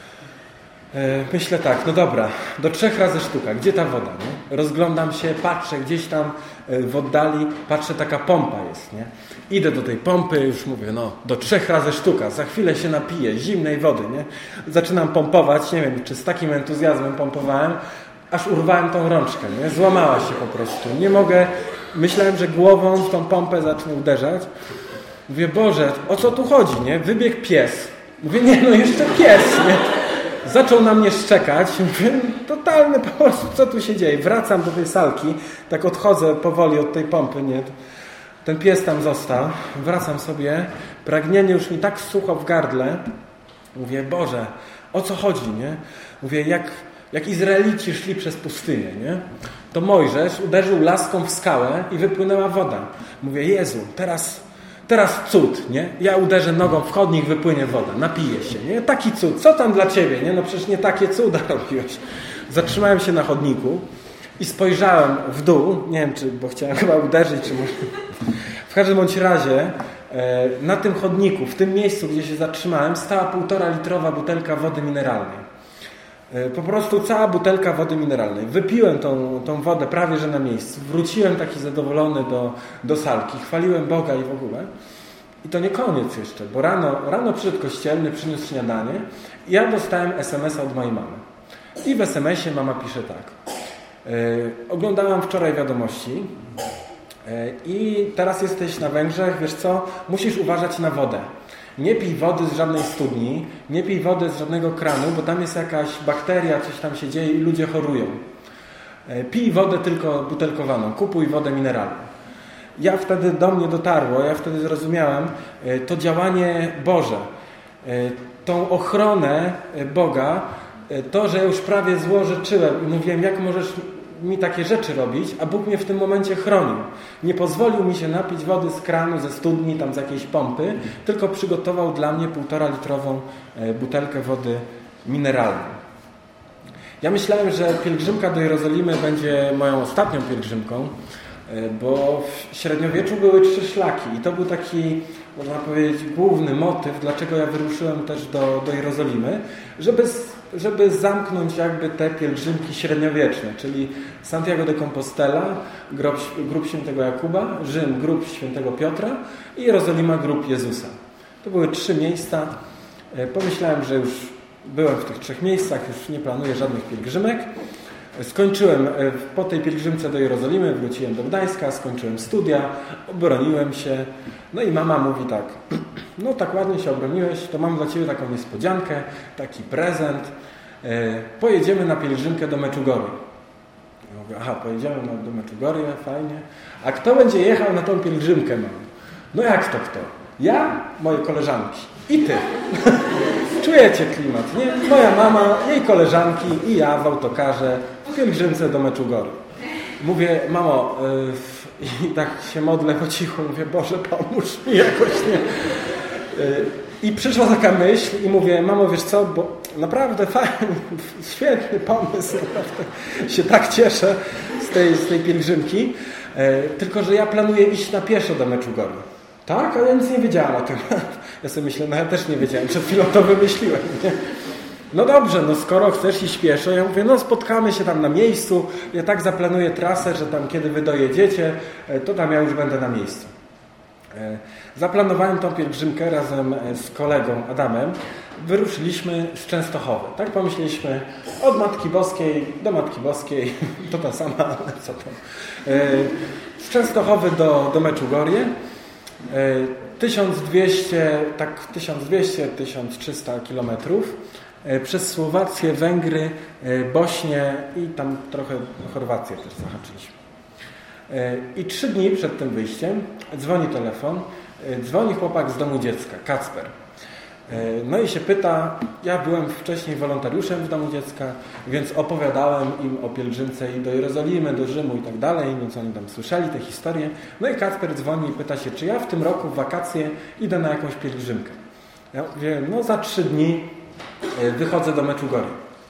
S1: Myślę tak, no dobra, do 3 razy sztuka, gdzie ta woda, nie? Rozglądam się, patrzę gdzieś tam w oddali, patrzę, taka pompa jest, nie? Idę do tej pompy, już mówię, no do 3 razy sztuka, za chwilę się napiję zimnej wody, nie? Zaczynam pompować, nie wiem, czy z takim entuzjazmem pompowałem, aż urwałem tą rączkę, nie? Złamała się po prostu, nie mogę, myślałem, że głową w tą pompę zacznę uderzać. Mówię, Boże, o co tu chodzi, nie? Wybiegł pies. Mówię, nie, no jeszcze pies, nie? Zaczął na mnie szczekać. Mówię, totalny po prostu, co tu się dzieje? Wracam do tej salki, tak odchodzę powoli od tej pompy, nie? Ten pies tam został. Wracam sobie. Pragnienie już mi tak sucho w gardle. Mówię, Boże, o co chodzi, nie? Mówię, jak Izraelici szli przez pustynię, nie? To Mojżesz uderzył laską w skałę i wypłynęła woda. Mówię, Jezu, teraz cud, nie? Ja uderzę nogą w chodnik, wypłynie woda, napiję się, nie? Taki cud, co tam dla Ciebie, nie? No przecież nie takie cuda robiłeś. Zatrzymałem się na chodniku i spojrzałem w dół, nie wiem, bo chciałem chyba uderzyć, czy może... W każdym bądź razie na tym chodniku, w tym miejscu, gdzie się zatrzymałem, stała 1,5-litrowa butelka wody mineralnej. Po prostu cała butelka wody mineralnej. Wypiłem tą wodę prawie że na miejscu. Wróciłem taki zadowolony do salki. Chwaliłem Boga i w ogóle. I to nie koniec jeszcze, bo rano przyszedł kościelny, przyniósł śniadanie i ja dostałem SMS-a od mojej mamy. I w SMS-ie mama pisze tak. Oglądałam wczoraj wiadomości i teraz jesteś na Węgrzech, wiesz co, musisz uważać na wodę. Nie pij wody z żadnej studni, nie pij wody z żadnego kranu, bo tam jest jakaś bakteria, coś tam się dzieje i ludzie chorują. Pij wodę tylko butelkowaną, kupuj wodę mineralną. Ja wtedy do mnie dotarło, ja wtedy zrozumiałem to działanie Boże, tą ochronę Boga, to, że już prawie złorzeczyłem i mówiłem, jak możesz mi takie rzeczy robić, a Bóg mnie w tym momencie chronił. Nie pozwolił mi się napić wody z kranu, ze studni, tam z jakiejś pompy, tylko przygotował dla mnie 1,5-litrową butelkę wody mineralnej. Ja myślałem, że pielgrzymka do Jerozolimy będzie moją ostatnią pielgrzymką, bo w średniowieczu były 3 szlaki i to był taki, można powiedzieć, główny motyw, dlaczego ja wyruszyłem też do Jerozolimy, żeby zamknąć jakby te pielgrzymki średniowieczne, czyli Santiago de Compostela, grób świętego Jakuba, Rzym, grób świętego Piotra i Jerozolima, grób Jezusa. To były 3 miejsca. Pomyślałem, że już byłem w tych 3 miejscach, już nie planuję żadnych pielgrzymek. Skończyłem po tej pielgrzymce do Jerozolimy, wróciłem do Gdańska, skończyłem studia, obroniłem się. No i mama mówi tak, no tak ładnie się obroniłeś, to mam dla Ciebie taką niespodziankę, taki prezent. Pojedziemy na pielgrzymkę do Meczugory. Ja mówię, aha, pojedziemy do Meczugory, fajnie. A kto będzie jechał na tą pielgrzymkę, mam? No jak to kto? Ja, moje koleżanki i ty. Czujecie klimat, nie? Moja mama, jej koleżanki i ja w autokarze w pielgrzymce do Meczugory. Mówię, mamo, i tak się modlę po cichu, mówię, Boże, pomóż mi jakoś, nie? I przyszła taka myśl i mówię, mamo, wiesz co, bo naprawdę fajny, świetny pomysł, naprawdę się tak cieszę z tej pielgrzymki, tylko że ja planuję iść na pieszo do Meczugory. Tak? A ja nic nie wiedziałam o tym. Ja sobie myślę, no ja też nie wiedziałem, przed chwilą to wymyśliłem, nie? No dobrze, no skoro chcesz iść pieszo, ja mówię, no spotkamy się tam na miejscu, ja tak zaplanuję trasę, że tam kiedy wy dojedziecie, to tam ja już będę na miejscu. Zaplanowałem tą pielgrzymkę razem z kolegą Adamem. Wyruszyliśmy z Częstochowy. Tak pomyśleliśmy, od Matki Boskiej do Matki Boskiej, to sama, ale co tam. Z Częstochowy do Meczugorie. 1200-1300 kilometrów przez Słowację, Węgry, Bośnię i tam trochę Chorwację też zahaczyliśmy. I 3 dni przed tym wyjściem dzwoni telefon, dzwoni chłopak z domu dziecka, Kacper. No i się pyta, ja byłem wcześniej wolontariuszem w domu dziecka, więc opowiadałem im o pielgrzymce i do Jerozolimy, do Rzymu i tak dalej, więc oni tam słyszeli te historie. No i Kacper dzwoni i pyta się, czy ja w tym roku w wakacje idę na jakąś pielgrzymkę. Ja mówię, no za 3 dni wychodzę do Meczugorie.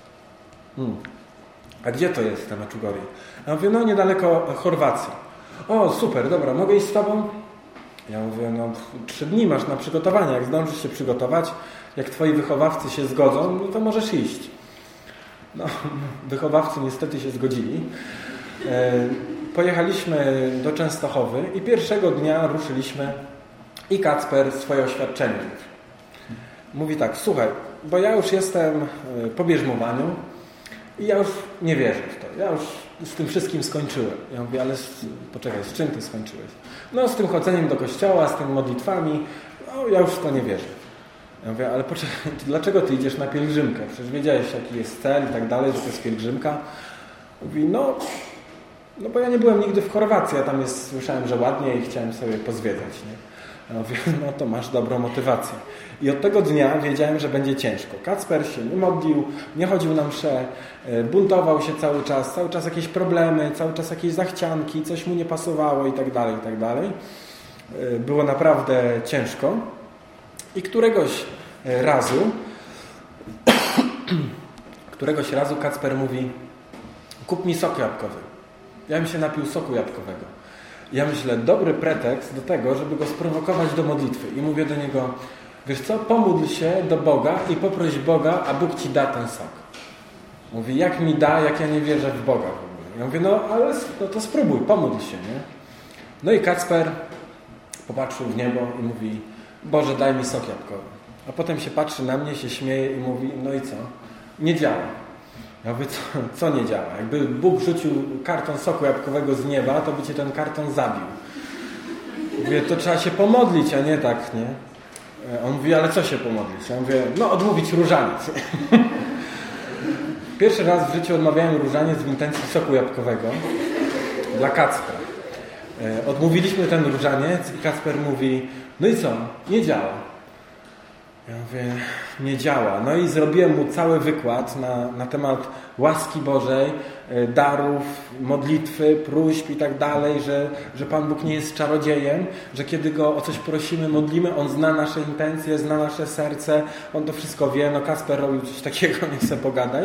S1: A gdzie to jest ta Meczugorie? Ja mówię, no niedaleko Chorwacji. O, super, dobra, mogę iść z tobą? Ja mówię, no 3 dni masz na przygotowanie, jak zdążysz się przygotować, jak twoi wychowawcy się zgodzą, no to możesz iść. No, wychowawcy niestety się zgodzili. Pojechaliśmy do Częstochowy i pierwszego dnia ruszyliśmy i Kacper swoje oświadczenie mówi tak, słuchaj, bo ja już jestem po bierzmowaniu i ja już nie wierzę w to. Ja już z tym wszystkim skończyłem. Ja mówię, ale poczekaj, z czym ty skończyłeś? No z tym chodzeniem do kościoła, z tymi modlitwami, no ja już w to nie wierzę. Ja mówię, ale poczekaj, dlaczego ty idziesz na pielgrzymkę? Przecież wiedziałeś, jaki jest cel i tak dalej, że to jest pielgrzymka. Mówi, no bo ja nie byłem nigdy w Chorwacji, ja tam słyszałem, że ładnie i chciałem sobie pozwiedzać. Nie? Ja mówię, no to masz dobrą motywację. I od tego dnia wiedziałem, że będzie ciężko. Kacper się nie modlił, nie chodził na mszę, buntował się cały czas jakieś problemy, cały czas jakieś zachcianki, coś mu nie pasowało i tak dalej, i tak dalej. Było naprawdę ciężko. I któregoś razu Kacper mówi, kup mi sok jabłkowy. Ja bym się napił soku jabłkowego. Ja myślę, dobry pretekst do tego, żeby go sprowokować do modlitwy. I mówię do niego, wiesz co, pomódl się do Boga i poproś Boga, a Bóg ci da ten sok. Mówi, jak mi da, jak ja nie wierzę w Boga w ogóle. Ja mówię, no ale no to spróbuj, pomódl się, nie? No i Kacper popatrzył w niebo i mówi, Boże, daj mi sok jabłkowy. A potem się patrzy na mnie, się śmieje i mówi, no i co? Nie działa. Ja mówię, co nie działa? Jakby Bóg rzucił karton soku jabłkowego z nieba, to by cię ten karton zabił. Mówię, to trzeba się pomodlić, a nie tak, nie? On mówi, ale co się pomodlić? Ja mówię, no odmówić różaniec. Pierwszy raz w życiu odmawiałem różaniec w intencji soku jabłkowego dla Kacpra. Odmówiliśmy ten różaniec i Kacper mówi, no i co? Nie działa. Ja mówię, nie działa. No i zrobiłem mu cały wykład na temat łaski Bożej, darów, modlitwy, próśb i tak dalej, że Pan Bóg nie jest czarodziejem, że kiedy Go o coś prosimy, modlimy, On zna nasze intencje, zna nasze serce, On to wszystko wie. No Kacper robił coś takiego, nie chcę pogadaj.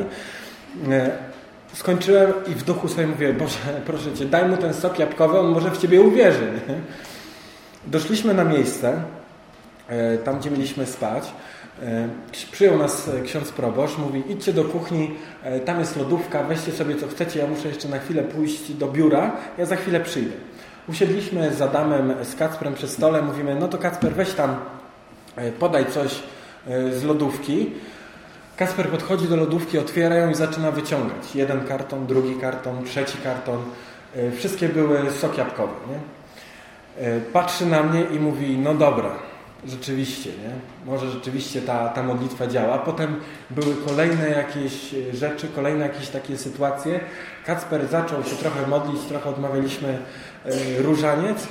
S1: Skończyłem i w duchu sobie mówię, Boże, proszę Cię, daj mu ten sok jabłkowy, on może w Ciebie uwierzy. Doszliśmy na miejsce, tam gdzie mieliśmy spać. Przyjął nas ksiądz proboszcz, mówi, idźcie do kuchni, tam jest lodówka, weźcie sobie co chcecie, ja muszę jeszcze na chwilę pójść do biura, ja za chwilę przyjdę. Usiedliśmy z Adamem, z Kacprem przy stole, mówimy, no to Kacper, weź tam, podaj coś z lodówki. Kacper podchodzi do lodówki, otwiera ją i zaczyna wyciągać. Jeden karton, drugi karton, trzeci karton. Wszystkie były sok jabłkowy. Nie? Patrzy na mnie i mówi, no dobra, rzeczywiście, nie? Może rzeczywiście ta modlitwa działa. Potem były kolejne jakieś rzeczy, kolejne jakieś takie sytuacje. Kacper zaczął się trochę modlić, trochę odmawialiśmy różaniec.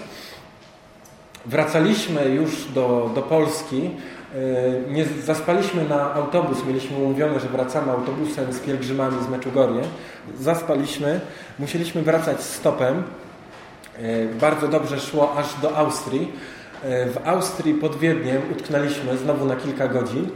S1: Wracaliśmy już do Polski. Nie zaspaliśmy na autobus. Mieliśmy umówione, że wracamy autobusem z pielgrzymami z Meczugorie. Zaspaliśmy. Musieliśmy wracać stopem. Bardzo dobrze szło aż do Austrii. W Austrii pod Wiedniem utknęliśmy znowu na kilka godzin.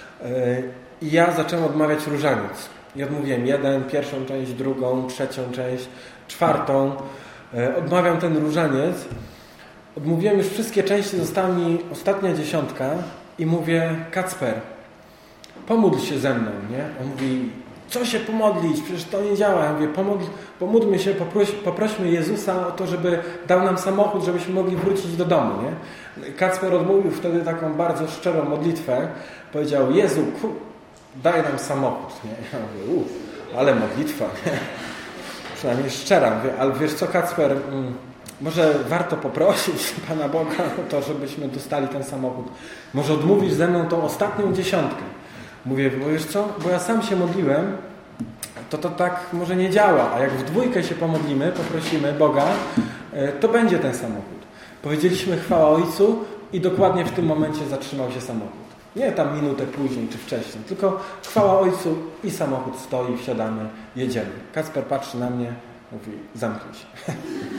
S1: I ja zacząłem odmawiać różaniec. I odmówiłem pierwszą część, drugą, trzecią część, czwartą. Odmawiam ten różaniec. Odmówiłem już wszystkie części, została mi ostatnia 10 i mówię, Kacper, pomódl się ze mną, nie? On mówi, co się pomodlić? Przecież to nie działa. Ja mówię, pomódlmy się, poprośmy Jezusa o to, żeby dał nam samochód, żebyśmy mogli wrócić do domu, nie? Kacper odmówił wtedy taką bardzo szczerą modlitwę. Powiedział, Jezu, daj nam samochód, nie? Ja mówię, ale modlitwa, nie? Przynajmniej szczera. Mówię, ale wiesz co, Kacper, może warto poprosić Pana Boga o to, żebyśmy dostali ten samochód. Może odmówisz ze mną tą ostatnią 10. Mówię, bo wiesz co, bo ja sam się modliłem, to tak może nie działa, a jak w dwójkę się pomodlimy, poprosimy Boga, to będzie ten samochód. Powiedzieliśmy chwała Ojcu i dokładnie w tym momencie zatrzymał się samochód. Nie tam minutę później czy wcześniej, tylko chwała Ojcu i samochód stoi, wsiadamy, jedziemy. Kacper patrzy na mnie, mówi, zamknij się.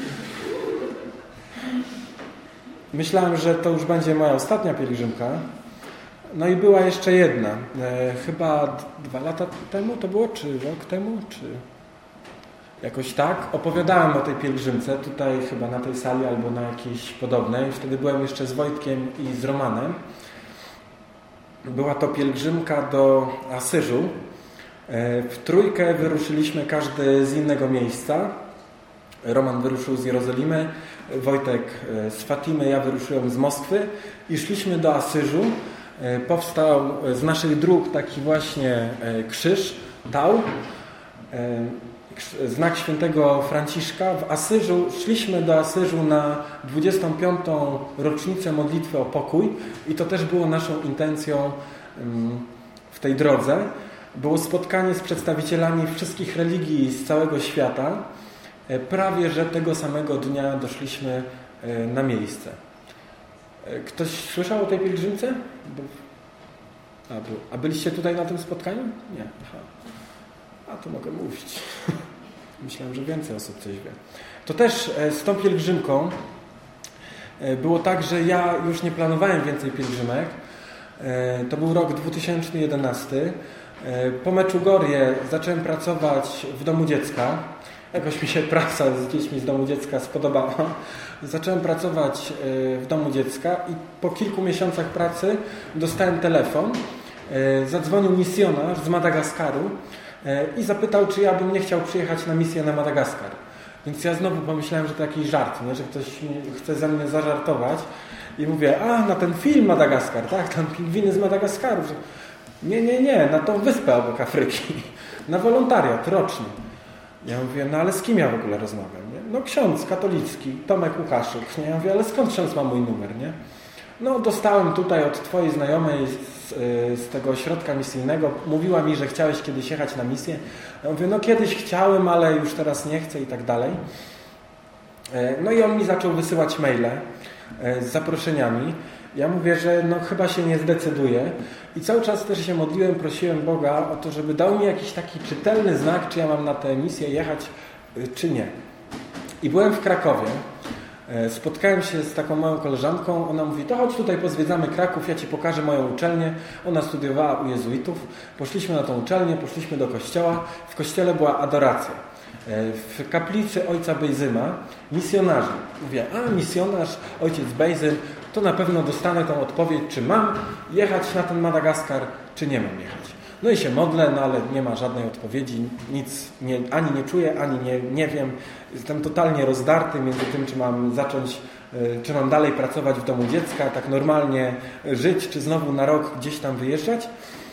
S1: Myślałem, że to już będzie moja ostatnia pielgrzymka. No i była jeszcze jedna. Chyba 2 lata temu to było, czy rok temu, czy jakoś tak. Opowiadałem o tej pielgrzymce tutaj chyba na tej sali albo na jakiejś podobnej. Wtedy byłem jeszcze z Wojtkiem i z Romanem. Była to pielgrzymka do Asyżu. W trójkę wyruszyliśmy każdy z innego miejsca. Roman wyruszył z Jerozolimy, Wojtek z Fatimy, ja wyruszyłem z Moskwy i szliśmy do Asyżu. Powstał z naszych dróg taki właśnie krzyż, tał, znak świętego Franciszka. W Asyżu, szliśmy do Asyżu na 25. rocznicę modlitwy o pokój i to też było naszą intencją w tej drodze. Było spotkanie z przedstawicielami wszystkich religii z całego świata. Prawie że tego samego dnia doszliśmy na miejsce. Ktoś słyszał o tej pielgrzymce? A byliście tutaj na tym spotkaniu? Nie. Aha. A to mogę mówić. Myślałem, że więcej osób coś wie. To też z tą pielgrzymką było tak, że ja już nie planowałem więcej pielgrzymek. To był rok 2011. Po Meczugorie zacząłem pracować w domu dziecka. Jakoś mi się praca z dziećmi z domu dziecka spodobała. Zacząłem pracować w domu dziecka i po kilku miesiącach pracy dostałem telefon. Zadzwonił misjonarz z Madagaskaru i zapytał, czy ja bym nie chciał przyjechać na misję na Madagaskar. Więc ja znowu pomyślałem, że to jakiś żart, nie? Że ktoś chce ze mnie zażartować. I mówię, na ten film Madagaskar, tak? Tam pingwiny z Madagaskaru. Nie, na tą wyspę obok Afryki. Na wolontariat rocznie. Ja mówię, no ale z kim ja w ogóle rozmawiam? Nie? No ksiądz katolicki, Tomek Łukaszuk. Nie? Ja mówię, ale skąd ksiądz ma mój numer? Nie? No dostałem tutaj od twojej znajomej z tego ośrodka misyjnego. Mówiła mi, że chciałeś kiedyś jechać na misję. Ja mówię, no kiedyś chciałem, ale już teraz nie chcę i tak dalej. No i on mi zaczął wysyłać maile z zaproszeniami. Ja mówię, że no chyba się nie zdecyduję i cały czas też się modliłem, prosiłem Boga o to, żeby dał mi jakiś taki czytelny znak, czy ja mam na tę misję jechać, czy nie. I byłem w Krakowie, spotkałem się z taką moją koleżanką, ona mówi, to chodź tutaj pozwiedzamy Kraków, ja Ci pokażę moją uczelnię. Ona studiowała u jezuitów, poszliśmy na tą uczelnię, poszliśmy do kościoła, w kościele była adoracja. W kaplicy ojca Bejzyma misjonarze. Mówię, misjonarz, ojciec Bejzym, to na pewno dostanę tą odpowiedź, czy mam jechać na ten Madagaskar, czy nie mam jechać. No i się modlę, no ale nie ma żadnej odpowiedzi, nic ani nie czuję, ani nie wiem. Jestem totalnie rozdarty między tym, czy mam zacząć, czy mam dalej pracować w domu dziecka, tak normalnie żyć, czy znowu na rok gdzieś tam wyjeżdżać.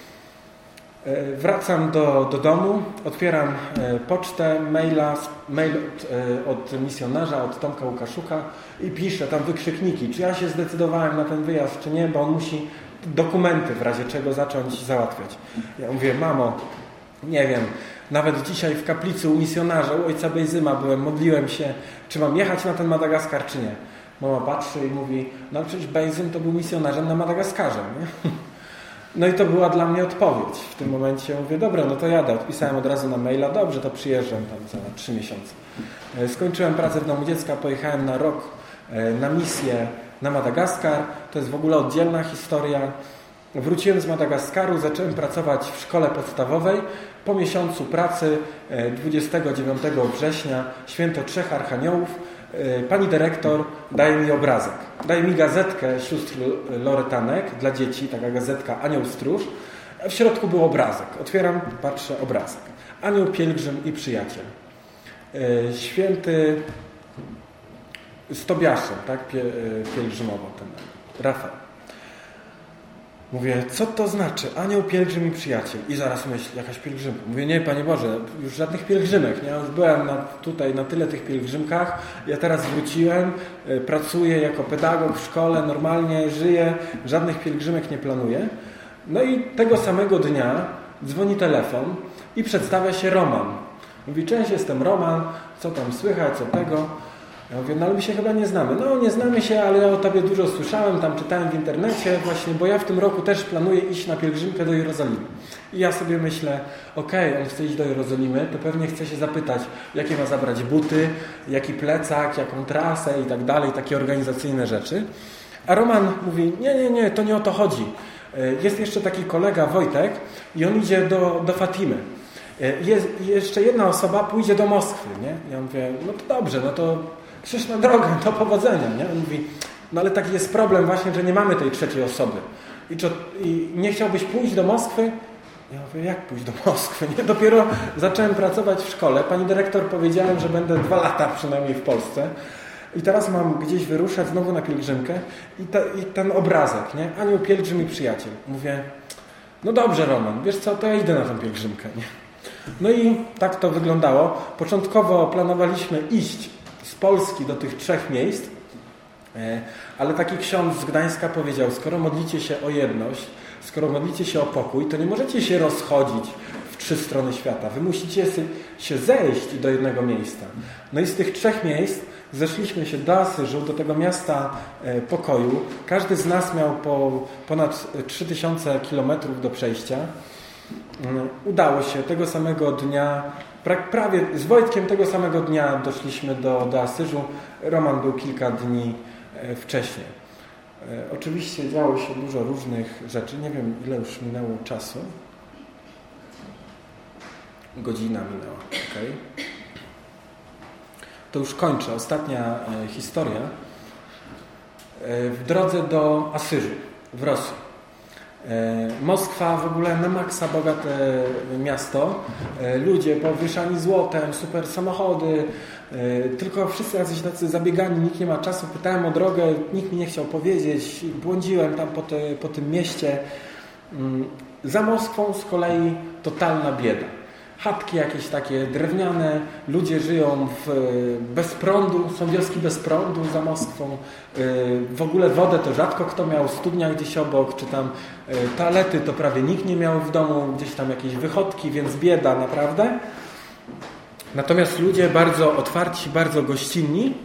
S1: Wracam do domu, otwieram pocztę, mail od misjonarza, od Tomka Łukaszuka i piszę tam wykrzykniki, czy ja się zdecydowałem na ten wyjazd, czy nie, bo on musi dokumenty w razie czego zacząć załatwiać. Ja mówię, mamo, nie wiem, nawet dzisiaj w kaplicy u misjonarza, u ojca Bejzyma byłem, modliłem się, czy mam jechać na ten Madagaskar, czy nie. Mama patrzy i mówi, no przecież Bejzym to był misjonarzem na Madagaskarze, nie? No i to była dla mnie odpowiedź. W tym momencie mówię, dobra, no to jadę. Odpisałem od razu na maila, dobrze, to przyjeżdżam tam za 3 miesiące. Skończyłem pracę w domu dziecka, pojechałem na rok na misję na Madagaskar. To jest w ogóle oddzielna historia. Wróciłem z Madagaskaru, zacząłem pracować w szkole podstawowej. Po miesiącu pracy 29 września, święto Trzech Archaniołów, pani dyrektor daje mi obrazek. Daje mi gazetkę sióstr Loretanek dla dzieci, taka gazetka Anioł Stróż. W środku był obrazek. Otwieram, patrzę, obrazek. Anioł, pielgrzym i przyjaciel. Święty z Tobiaszem, tak? Pielgrzymowo ten Rafał. Mówię, co to znaczy? Anioł, pielgrzym i przyjaciel. I zaraz myślę, jakaś pielgrzymka. Mówię, nie, Panie Boże, już żadnych pielgrzymek. Nie? Ja już byłem tutaj na tyle tych pielgrzymkach. Ja teraz wróciłem, pracuję jako pedagog w szkole, normalnie żyję, żadnych pielgrzymek nie planuję. No i tego samego dnia dzwoni telefon i przedstawia się Roman. Mówi, cześć, jestem Roman, co tam słychać, co tego. Ja mówię, no ale my się chyba nie znamy. No nie znamy się, ale ja o tobie dużo słyszałem, tam czytałem w internecie właśnie, bo ja w tym roku też planuję iść na pielgrzymkę do Jerozolimy. I ja sobie myślę, okej, on chce iść do Jerozolimy, to pewnie chce się zapytać, jakie ma zabrać buty, jaki plecak, jaką trasę i tak dalej, takie organizacyjne rzeczy. A Roman mówi, nie, to nie o to chodzi. Jest jeszcze taki kolega Wojtek i on idzie do Fatimy. Jeszcze jedna osoba pójdzie do Moskwy, nie? Ja mówię, no to dobrze, no to krzyż na drogę, do powodzenia, nie? On mówi, no ale taki jest problem właśnie, że nie mamy tej trzeciej osoby. I nie chciałbyś pójść do Moskwy? Ja mówię, jak pójść do Moskwy? Nie? Dopiero zacząłem pracować w szkole. Pani dyrektor powiedziałem, że będę 2 lata przynajmniej w Polsce. I teraz mam gdzieś wyruszać znowu na pielgrzymkę i ten obrazek, nie? Anioł, pielgrzym i przyjaciel. Mówię, no dobrze Roman, wiesz co, to ja idę na tę pielgrzymkę, nie? No i tak to wyglądało. Początkowo planowaliśmy iść z Polski do tych 3 miejsc, ale taki ksiądz z Gdańska powiedział, skoro modlicie się o jedność, skoro modlicie się o pokój, to nie możecie się rozchodzić w 3 strony świata. Wy musicie się zejść do jednego miejsca. No i z tych 3 miejsc zeszliśmy się do Asyżu, do tego miasta pokoju. Każdy z nas miał ponad 3000 kilometrów do przejścia. Udało się tego samego dnia, prawie z Wojtkiem tego samego dnia doszliśmy do Asyżu. Roman był kilka dni wcześniej. Oczywiście działo się dużo różnych rzeczy. Nie wiem, ile już minęło czasu. Godzina minęła. Okay. To już kończę. Ostatnia historia. W drodze do Asyżu w Rosji. Moskwa w ogóle na maksa bogate miasto. Ludzie powieszani złotem, super samochody. Tylko wszyscy jacyś tacy zabiegani, nikt nie ma czasu. Pytałem o drogę, nikt mi nie chciał powiedzieć. Błądziłem tam po tym mieście. Za Moskwą z kolei totalna bieda. Chatki jakieś takie drewniane, ludzie żyją bez prądu, są wioski bez prądu za Moskwą. W ogóle wodę to rzadko kto miał, studnia gdzieś obok, czy tam toalety to prawie nikt nie miał w domu, gdzieś tam jakieś wychodki, więc bieda naprawdę. Natomiast ludzie bardzo otwarci, bardzo gościnni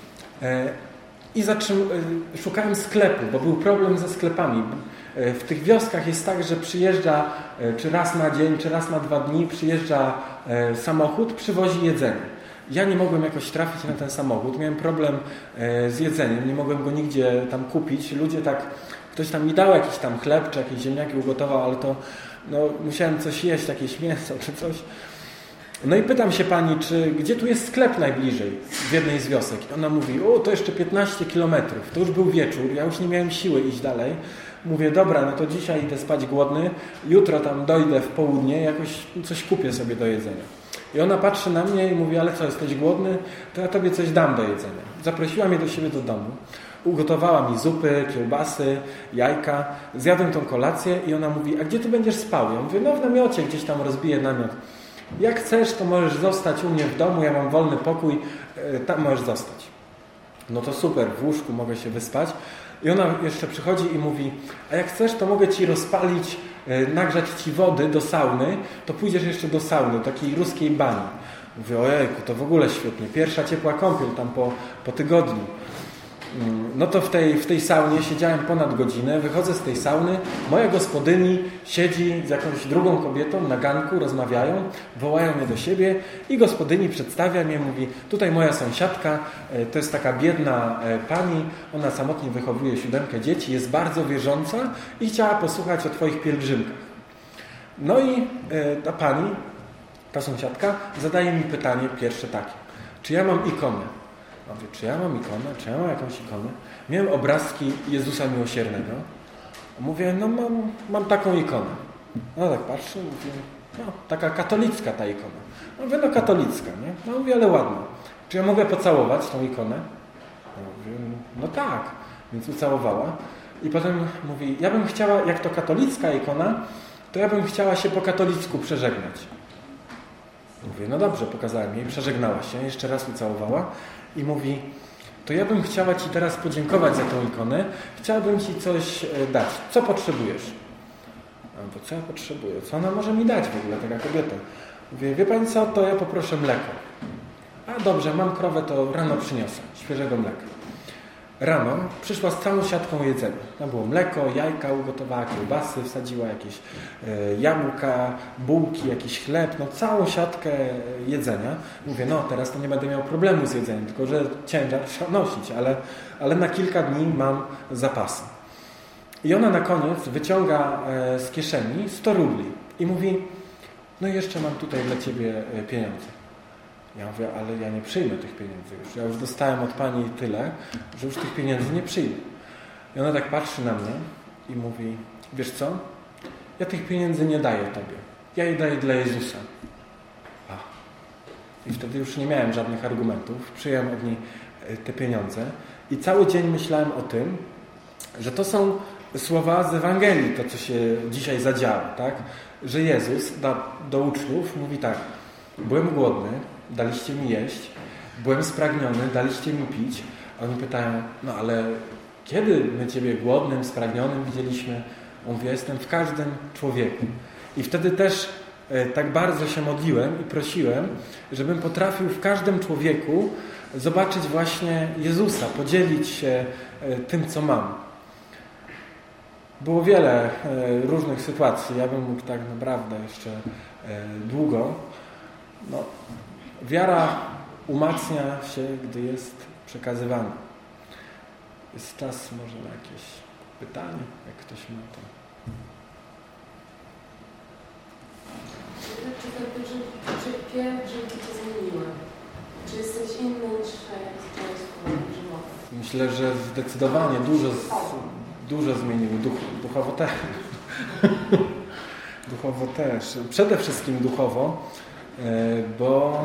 S1: i szukałem sklepu, bo był problem ze sklepami. W tych wioskach jest tak, że przyjeżdża czy raz na dzień, czy raz na 2 dni przyjeżdża samochód, przywozi jedzenie. Ja nie mogłem jakoś trafić na ten samochód, miałem problem z jedzeniem, nie mogłem go nigdzie tam kupić. Ludzie tak, ktoś tam mi dał jakiś tam chleb, czy jakieś ziemniaki ugotował, ale to musiałem coś jeść, jakieś mięso, czy coś. No i pytam się pani, gdzie tu jest sklep najbliżej w jednej z wiosek. Ona mówi, to jeszcze 15 kilometrów. To już był wieczór, ja już nie miałem siły iść dalej. Mówię, dobra, no to dzisiaj idę spać głodny, jutro tam dojdę w południe, jakoś coś kupię sobie do jedzenia. I ona patrzy na mnie i mówi, ale co, jesteś głodny? To ja tobie coś dam do jedzenia. Zaprosiła mnie do siebie do domu. Ugotowała mi zupy, kiełbasy, jajka. Zjadłem tą kolację i ona mówi, a gdzie ty będziesz spał? Ja mówię, w namiocie, gdzieś tam rozbiję namiot. Jak chcesz, to możesz zostać u mnie w domu, ja mam wolny pokój, tam możesz zostać. No to super, w łóżku mogę się wyspać. I ona jeszcze przychodzi i mówi, a jak chcesz, to mogę ci rozpalić, nagrzać ci wody do sauny, to pójdziesz jeszcze do sauny, takiej ruskiej bani. Mówię, ojejku, to w ogóle świetnie, pierwsza ciepła kąpiel tam po tygodniu. No to w tej saunie siedziałem ponad godzinę, wychodzę z tej sauny, moja gospodyni siedzi z jakąś drugą kobietą na ganku, rozmawiają, wołają mnie do siebie i gospodyni przedstawia mnie, mówi, tutaj moja sąsiadka, to jest taka biedna pani, ona samotnie wychowuje 7 dzieci, jest bardzo wierząca i chciała posłuchać o twoich pielgrzymkach. No i ta pani, ta sąsiadka zadaje mi pytanie pierwsze takie, czy ja mam ikonę? Mówię, czy ja mam ikonę? Czy ja mam jakąś ikonę? Miałem obrazki Jezusa Miłosiernego. Mówię, no mam taką ikonę. No tak patrzę, mówię, no taka katolicka ta ikona. Mówię, no katolicka, nie? No mówię, ale ładna. Czy ja mogę pocałować tą ikonę? Mówię, no tak. Więc ucałowała. I potem mówi, ja bym chciała, jak to katolicka ikona, to ja bym chciała się po katolicku przeżegnać. Mówię, no dobrze, pokazałem jej, przeżegnała się, jeszcze raz ucałowała. I mówi, to ja bym chciała ci teraz podziękować za tą ikonę, chciałabym ci coś dać. Co potrzebujesz? A mówię, co ja potrzebuję? Co ona może mi dać w ogóle, taka kobieta? Mówię, wie pani co, to ja poproszę mleko. A a dobrze, mam krowę, to rano przyniosę świeżego mleka. Rano przyszła z całą siatką jedzenia. Tam było mleko, jajka ugotowała, kiełbasy, wsadziła jakieś jabłka, bułki, jakiś chleb, no całą siatkę jedzenia. Mówię, no teraz to nie będę miał problemu z jedzeniem, tylko że ciężar trzeba nosić, ale na kilka dni mam zapasy. I ona na koniec wyciąga z kieszeni 100 rubli i mówi, no i jeszcze mam tutaj dla Ciebie pieniądze. Ja mówię, ale ja nie przyjmę tych pieniędzy już. Ja już dostałem od Pani tyle, że już tych pieniędzy nie przyjmę. I ona tak patrzy na mnie i mówi, wiesz co? Ja tych pieniędzy nie daję Tobie. Ja je daję dla Jezusa. I wtedy już nie miałem żadnych argumentów. Przyjąłem od niej te pieniądze i cały dzień myślałem o tym, że to są słowa z Ewangelii, to co się dzisiaj zadziało, tak? Że Jezus do uczniów mówi tak, byłem głodny, daliście mi jeść, byłem spragniony, daliście mi pić, a oni pytają, no ale kiedy my Ciebie głodnym, spragnionym widzieliśmy? On mówi, ja jestem w każdym człowieku. I wtedy też tak bardzo się modliłem i prosiłem, żebym potrafił w każdym człowieku zobaczyć właśnie Jezusa, podzielić się tym, co mam. Było wiele różnych sytuacji. Ja bym mógł tak naprawdę jeszcze długo. No, wiara umacnia się, gdy jest przekazywana. Jest czas może na jakieś pytanie, jak ktoś ma to.
S2: Czy te pielgrzymki Cię zmieniły? Czy jesteś inny niż jak swoim żywotem?
S1: Myślę, że zdecydowanie dużo zmieniły. Duchowo też. Duchowo też. Przede wszystkim duchowo, bo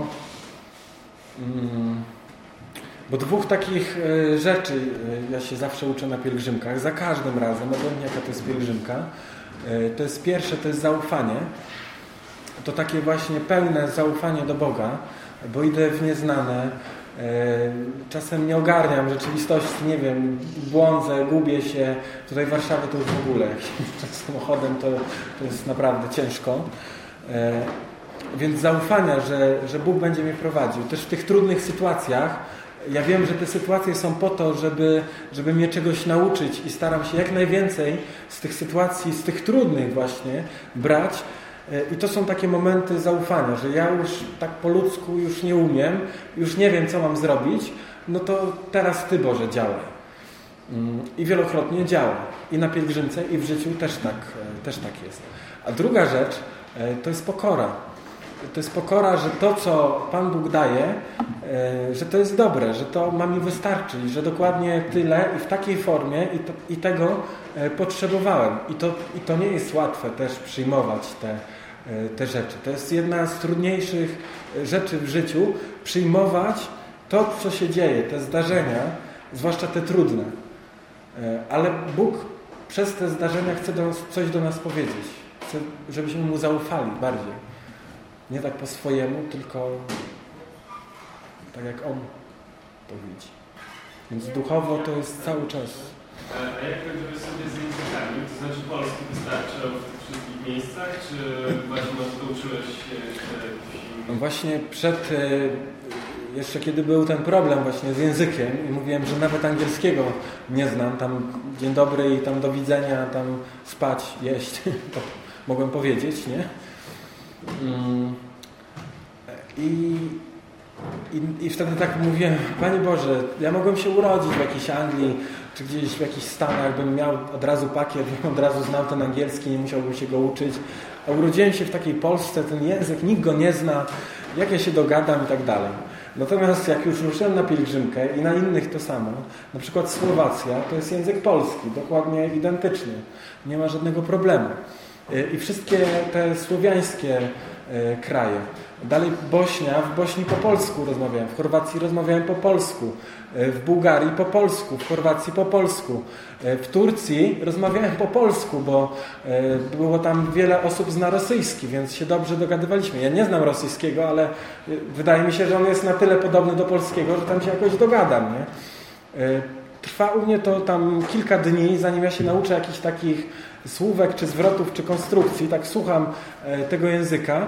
S1: dwóch takich rzeczy ja się zawsze uczę na pielgrzymkach. Za każdym razem, obojętnie jaka to jest pielgrzymka. To jest pierwsze, to jest zaufanie. To takie właśnie pełne zaufanie do Boga, bo idę w nieznane. Czasem nie ogarniam rzeczywistości, nie wiem, błądzę, gubię się. Tutaj w Warszawie to już w ogóle, jak się samochodem, to jest naprawdę ciężko. Więc zaufania, że Bóg będzie mnie prowadził. Też w tych trudnych sytuacjach, ja wiem, że te sytuacje są po to, żeby mnie czegoś nauczyć i staram się jak najwięcej z tych sytuacji, z tych trudnych właśnie brać. I to są takie momenty zaufania, że ja już tak po ludzku już nie umiem, już nie wiem, co mam zrobić, no to teraz Ty, Boże, działaj. I wielokrotnie działa. I na pielgrzymce, i w życiu też tak jest. A druga rzecz to jest pokora. To jest pokora, że to, co Pan Bóg daje, że to jest dobre, że to ma mi wystarczyć, że dokładnie tyle i w takiej formie i tego potrzebowałem. I to nie jest łatwe też przyjmować te rzeczy. To jest jedna z trudniejszych rzeczy w życiu, przyjmować to, co się dzieje, te zdarzenia, zwłaszcza te trudne. Ale Bóg przez te zdarzenia chce coś do nas powiedzieć. Chce, żebyśmy Mu zaufali bardziej. Nie tak po swojemu, tylko tak jak On to widzi. Więc duchowo to jest cały czas.
S3: A jak radziłeś sobie z językami? To znaczy polski wystarczał w tych wszystkich miejscach? Czy właśnie to uczyłeś się
S1: No właśnie jeszcze kiedy był ten problem właśnie z językiem i mówiłem, że nawet angielskiego nie znam, tam dzień dobry i tam do widzenia, tam spać, jeść, to mogłem powiedzieć, nie? I wtedy tak mówiłem, Panie Boże, ja mogłem się urodzić w jakiejś Anglii, czy gdzieś w jakichś Stanach, bym miał od razu pakiet, bym od razu znał ten angielski, nie musiałbym się go uczyć. A urodziłem się w takiej Polsce, ten język, nikt go nie zna, jak ja się dogadam i tak dalej. Natomiast jak już ruszyłem na pielgrzymkę i na innych to samo, na przykład Słowacja, to jest język polski, dokładnie identyczny. Nie ma żadnego problemu. I wszystkie te słowiańskie kraje. Dalej Bośnia, w Bośni po polsku rozmawiałem, w Chorwacji rozmawiałem po polsku, w Bułgarii po polsku, w Chorwacji po polsku, w Turcji rozmawiałem po polsku, bo było tam wiele osób zna rosyjski, więc się dobrze dogadywaliśmy. Ja nie znam rosyjskiego, ale wydaje mi się, że on jest na tyle podobny do polskiego, że tam się jakoś dogadam, nie? Trwa u mnie to tam kilka dni, zanim ja się nauczę jakichś takich słówek, czy zwrotów, czy konstrukcji, tak słucham tego języka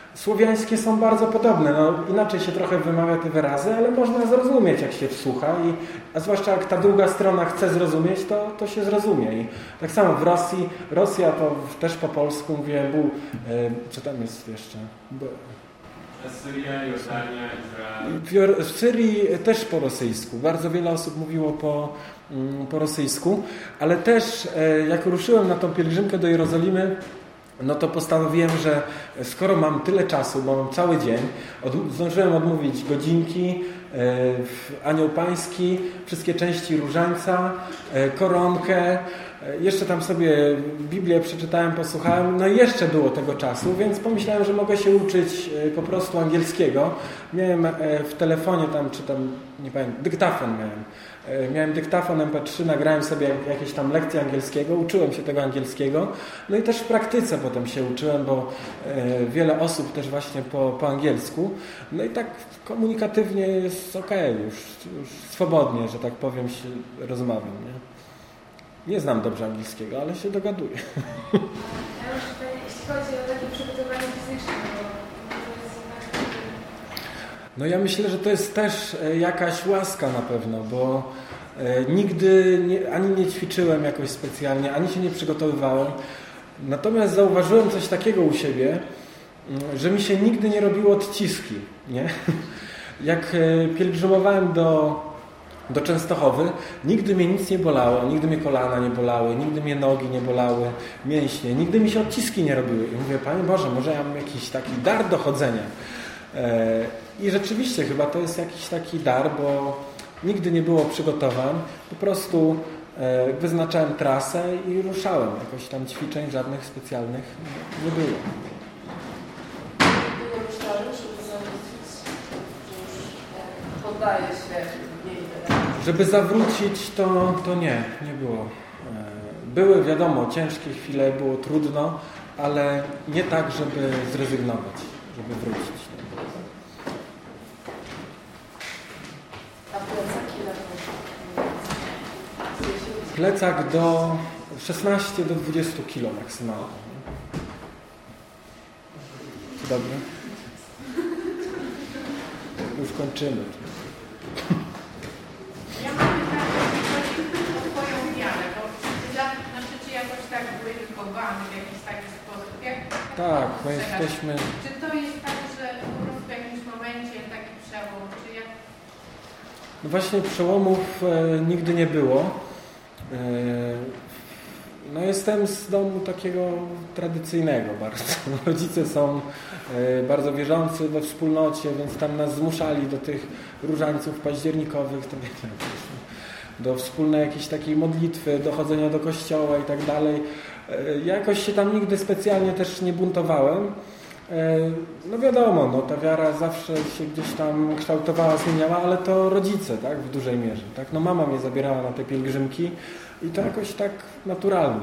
S1: słowiańskie są bardzo podobne. No, inaczej się trochę wymawia te wyrazy, ale można zrozumieć, jak się wsłucha. A zwłaszcza jak ta druga strona chce zrozumieć, to się zrozumie. I tak samo w Rosji, Rosja to też po polsku mówię, co tam jest jeszcze?
S3: Syria, Jordania, Izrael.
S1: W Syrii też po rosyjsku. Bardzo wiele osób mówiło po rosyjsku, ale też jak ruszyłem na tą pielgrzymkę do Jerozolimy, no to postanowiłem, że skoro mam tyle czasu, bo mam cały dzień, zdążyłem odmówić godzinki, Anioł Pański, wszystkie części różańca, koronkę, jeszcze tam sobie Biblię przeczytałem, posłuchałem, no i jeszcze było tego czasu, więc pomyślałem, że mogę się uczyć po prostu angielskiego. Miałem w telefonie tam, czy tam, nie pamiętam, dyktafon miałem. Miałem dyktafon MP3, nagrałem sobie jakieś tam lekcje angielskiego, uczyłem się tego angielskiego, no i też w praktyce potem się uczyłem, bo wiele osób też właśnie po angielsku, no i tak komunikatywnie jest okej, już swobodnie, że tak powiem, się rozmawiam, nie? Nie znam dobrze angielskiego, ale się dogaduję.
S4: Ja już tutaj, jeśli chodzi o takie przygotowanie fizyczne,
S1: no ja myślę, że to jest też jakaś łaska na pewno, bo nigdy ani nie ćwiczyłem jakoś specjalnie, ani się nie przygotowywałem. Natomiast zauważyłem coś takiego u siebie, że mi się nigdy nie robiło odciski, nie? Jak pielgrzymowałem do Częstochowy, nigdy mnie nic nie bolało, nigdy mnie kolana nie bolały, nigdy mnie nogi nie bolały, mięśnie, nigdy mi się odciski nie robiły. I mówię, Panie Boże, może ja mam jakiś taki dar dochodzenia. I rzeczywiście chyba to jest jakiś taki dar, bo nigdy nie było przygotowań, po prostu wyznaczałem trasę i ruszałem. Jakoś tam ćwiczeń żadnych specjalnych nie było.
S2: Nie było myślałem, żeby zawrócić, że już poddaje się jej.
S1: Żeby zawrócić, to nie było. Były, wiadomo, ciężkie chwile, było trudno, ale nie tak, żeby zrezygnować, żeby wrócić.
S2: A plecaki na to?
S1: Plecak do 16 do 20 kg maksymalnie. Dobrze? Już kończymy.
S5: Ja mam pytanie o Twoją wiarę, bo czy jakoś tak byłeś wychowany w jakiś taki sposób?
S1: Tak, my jesteśmy...
S5: Czy to jest tak, że po prostu w jakimś momencie taki przełom, czy jak...
S1: No właśnie przełomów nigdy nie było. No jestem z domu takiego tradycyjnego bardzo. Rodzice są bardzo wierzący we wspólnocie, więc tam nas zmuszali do tych różańców październikowych, to wiecie, do wspólnej jakiejś takiej modlitwy, do chodzenia do kościoła i tak dalej. Ja jakoś się tam nigdy specjalnie też nie buntowałem. No wiadomo, no, ta wiara zawsze się gdzieś tam kształtowała, zmieniała, ale to rodzice, tak, w dużej mierze. Tak? No mama mnie zabierała na te pielgrzymki i to jakoś tak naturalnie.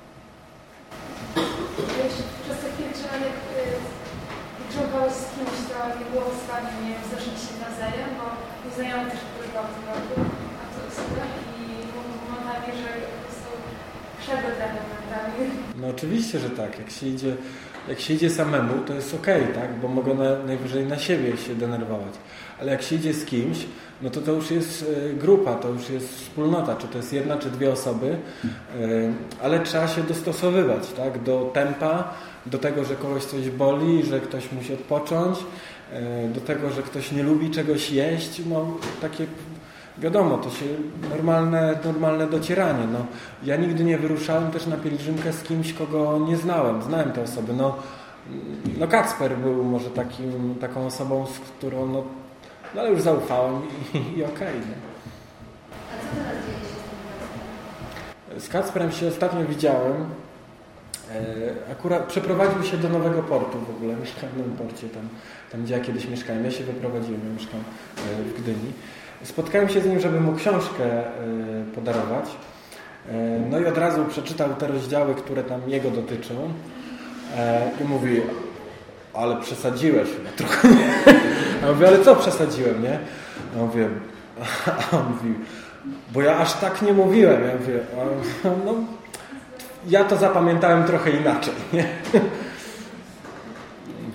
S4: Jeszcze w czasach pielgrzymek pielgrzymowałeś z kimś, to nie było w stanie, nie wiem, zacząć się nawzajem, bo mój znajomy też pływał w tym roku, a to sobie i mam nadzieję, że są przebytane momentami.
S1: No oczywiście, że tak. Jak się idzie samemu, to jest okej, tak? Bo mogę najwyżej na siebie się denerwować. Ale jak się idzie z kimś, no to już jest grupa, to już jest wspólnota, czy to jest jedna, czy dwie osoby, ale trzeba się dostosowywać, tak? Do tempa, do tego, że kogoś coś boli, że ktoś musi odpocząć, do tego, że ktoś nie lubi czegoś jeść, no takie... Wiadomo, to się normalne docieranie. No, ja nigdy nie wyruszałem też na pielgrzymkę z kimś, kogo nie znałem. Znałem te osoby. No Kacper był może taką osobą, z którą no ale już zaufałem i okej. No.
S4: A co teraz dzieje się z tym?
S1: Z Kacperem się ostatnio widziałem. Akurat przeprowadził się do Nowego Portu w ogóle. Mieszkam w Nowym Porcie, tam gdzie ja kiedyś mieszkałem. Ja się wyprowadziłem, ja mieszkam w Gdyni. Spotkałem się z nim, żeby mu książkę podarować. No i od razu przeczytał te rozdziały, które tam jego dotyczą. I mówi, ale przesadziłeś chyba trochę. A ja mówię, ale co przesadziłem, nie? A on mówi, bo ja aż tak nie mówiłem. Ja mówię, no, ja to zapamiętałem trochę inaczej, nie?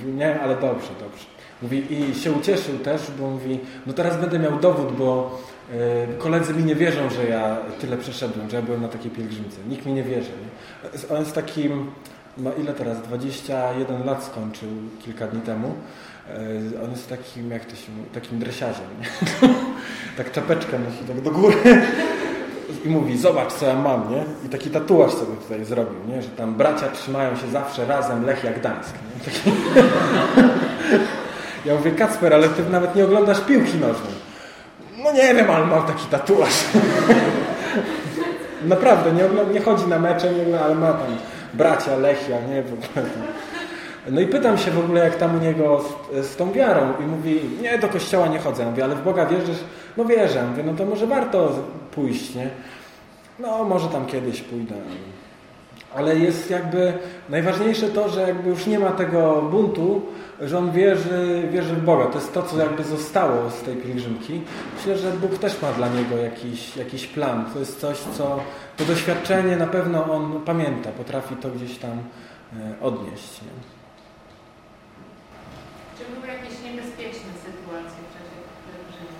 S1: Mówi, nie, ale dobrze. Mówi, i się ucieszył też, bo mówi, no teraz będę miał dowód, bo koledzy mi nie wierzą, że ja tyle przeszedłem, że ja byłem na takiej pielgrzymce. Nikt mi nie wierzy. Nie? On jest takim, ma ile teraz? 21 lat skończył kilka dni temu. On jest takim, jak to się mówi, takim dresiarzem. Nie? Tak czapeczkę nosi tak do góry i mówi, zobacz co ja mam, nie? I taki tatuaż sobie tutaj zrobił, nie? Że tam bracia trzymają się zawsze razem, Lechia Gdańsk. Nie? Taki... Ja mówię, Kacper, ale ty nawet nie oglądasz piłki nożnej. No nie wiem, ale mam taki tatuaż. Naprawdę, nie chodzi na mecze, ale ma tam bracia, Lechia, nie? W ogóle. No i pytam się w ogóle, jak tam u niego z tą wiarą. I mówi, nie, do kościoła nie chodzę. Ja mówię, ale w Boga wierzysz? No wierzę. Ja mówię, no to może warto pójść, nie? No, może tam kiedyś pójdę. Ale jest jakby najważniejsze to, że jakby już nie ma tego buntu, że on wierzy w Boga. To jest to, co jakby zostało z tej pielgrzymki. Myślę, że Bóg też ma dla niego jakiś plan. To jest coś, co to doświadczenie na pewno on pamięta, potrafi to gdzieś tam odnieść. Nie?
S5: Czy były jakieś niebezpieczne sytuacje w czasie pielgrzymek?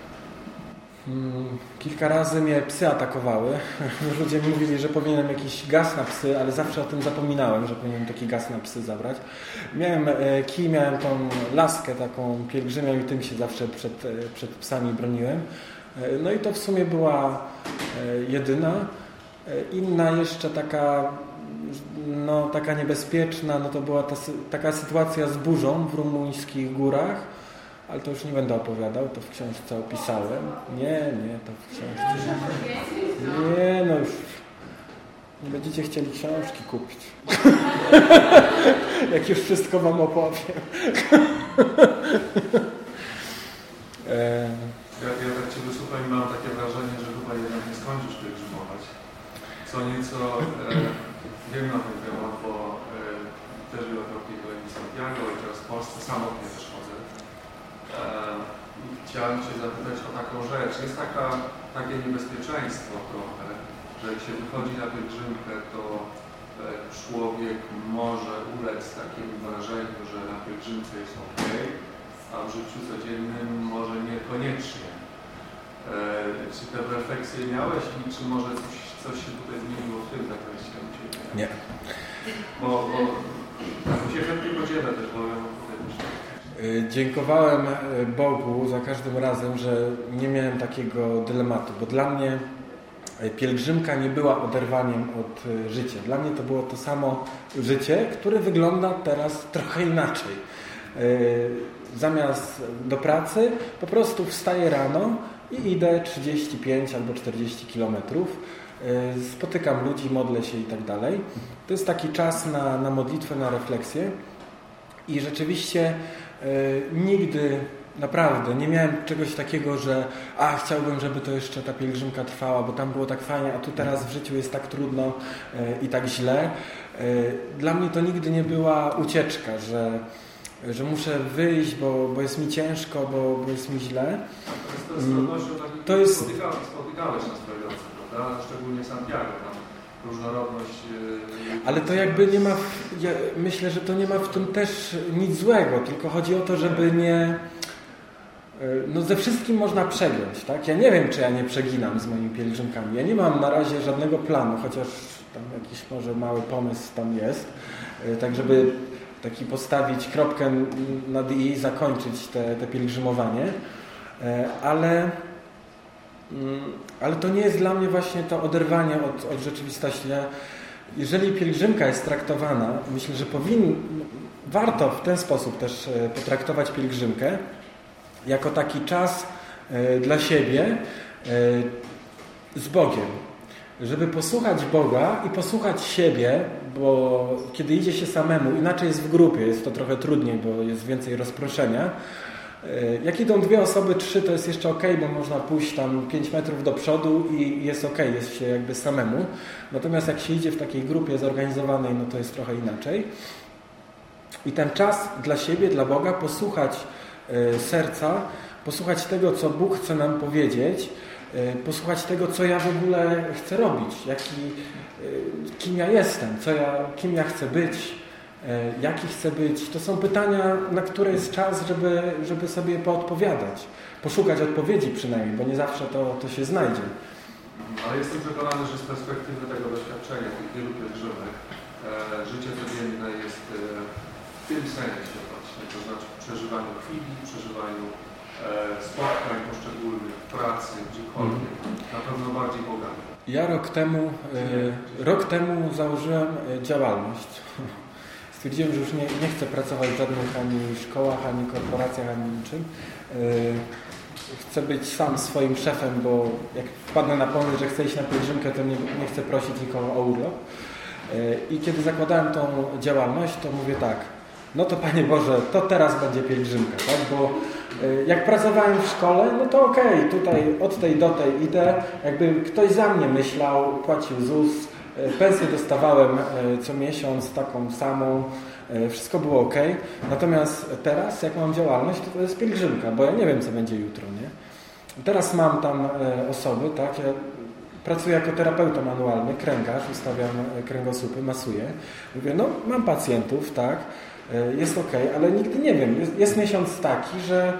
S1: Kilka razy mnie psy atakowały. Ludzie mi mówili, że powinienem jakiś gaz na psy, ale zawsze o tym zapominałem, że powinienem taki gaz na psy zabrać. Miałem tą laskę taką pielgrzymią i tym się zawsze przed psami broniłem. No i to w sumie była jedyna. Inna jeszcze taka niebezpieczna, no to była taka sytuacja z burzą w rumuńskich górach. Ale to już nie będę opowiadał, to w książce opisałem. Nie, to w książce. Nie, no już. Nie będziecie chcieli książki kupić. Jak już wszystko wam opowiem.
S6: Ja tak Cię wysłucham i mam takie wrażenie, że chyba jednak nie skończysz pielgrzymować. Co nieco wiem na ten temat, bo też wielokrotnie byłem w Santiago i teraz w Polsce samotnie też chodzę. Chciałem Cię zapytać o taką rzecz. Jest takie niebezpieczeństwo trochę, że jak się wychodzi na pielgrzymkę, to człowiek może ulec takiemu wrażeniu, że na pielgrzymce jest ok, a w życiu codziennym może niekoniecznie. Czy te refleksje miałeś i czy może coś się tutaj zmieniło w tym zakresie?
S1: Nie.
S6: Bo tak się chętnie podzielę też, bo
S1: dziękowałem Bogu za każdym razem, że nie miałem takiego dylematu, bo dla mnie pielgrzymka nie była oderwaniem od życia. Dla mnie to było to samo życie, które wygląda teraz trochę inaczej. Zamiast do pracy po prostu wstaję rano i idę 35 albo 40 kilometrów. Spotykam ludzi, modlę się i tak dalej. To jest taki czas na modlitwę, na refleksję i rzeczywiście nigdy naprawdę nie miałem czegoś takiego, że chciałbym, żeby to jeszcze ta pielgrzymka trwała, bo tam było tak fajnie, a tu teraz w życiu jest tak trudno i tak źle. Dla mnie to nigdy nie była ucieczka, że muszę wyjść, bo jest mi ciężko, bo jest mi źle.
S6: To jest spotykałeś na swojej drodze, prawda? Szczególnie Santiago, tam różnorodność.
S1: Ale to jakby nie ma, ja myślę, że to nie ma w tym też nic złego, tylko chodzi o to, żeby nie, ze wszystkim można przegiąć, tak? Ja nie wiem, czy ja nie przeginam z moimi pielgrzymkami. Ja nie mam na razie żadnego planu, chociaż tam jakiś może mały pomysł tam jest, tak żeby taki postawić kropkę nad i zakończyć te pielgrzymowanie, ale to nie jest dla mnie właśnie to oderwanie od rzeczywistości. Jeżeli pielgrzymka jest traktowana, myślę, że warto w ten sposób też potraktować pielgrzymkę jako taki czas dla siebie z Bogiem. Żeby posłuchać Boga i posłuchać siebie, bo kiedy idzie się samemu, inaczej jest w grupie, jest to trochę trudniej, bo jest więcej rozproszenia. Jak idą 2 osoby, 3, to jest jeszcze ok, bo można pójść tam 5 metrów do przodu i jest ok, jest się jakby samemu. Natomiast jak się idzie w takiej grupie zorganizowanej, no to jest trochę inaczej. I ten czas dla siebie, dla Boga, posłuchać serca, posłuchać tego, co Bóg chce nam powiedzieć, posłuchać tego, co ja w ogóle chcę robić, kim ja jestem, kim ja chcę być, jaki chcę być. To są pytania, na które jest czas, żeby sobie poodpowiadać. Poszukać odpowiedzi przynajmniej, bo nie zawsze to się znajdzie.
S6: Ale jestem przekonany, że z perspektywy tego doświadczenia, tych wielu pielgrzymek, życie codzienne jest w tym sensie właśnie, to znaczy w przeżywaniu chwili, w przeżywaniu spotkań poszczególnych, w pracy, gdziekolwiek, na pewno bardziej bogate.
S1: Ja rok temu założyłem działalność. Stwierdziłem, że już nie chcę pracować w żadnych ani szkołach, ani korporacjach, ani niczym. Chcę być sam swoim szefem, bo jak wpadnę na pomysł, że chcę iść na pielgrzymkę, to nie chcę prosić nikogo o urlop. I kiedy zakładałem tą działalność, to mówię tak, no to Panie Boże, to teraz będzie pielgrzymka, tak? Bo jak pracowałem w szkole, no to okej, tutaj od tej do tej idę, jakby ktoś za mnie myślał, płacił ZUS, pensję dostawałem co miesiąc taką samą, wszystko było ok. Natomiast teraz, jak mam działalność, to jest pielgrzymka, bo ja nie wiem, co będzie jutro, nie? Teraz mam tam osoby, tak? Ja pracuję jako terapeuta manualny, kręgarz, ustawiam kręgosłupy, masuję. Mówię, no mam pacjentów, tak? Jest ok, ale nigdy nie wiem. Jest miesiąc taki, że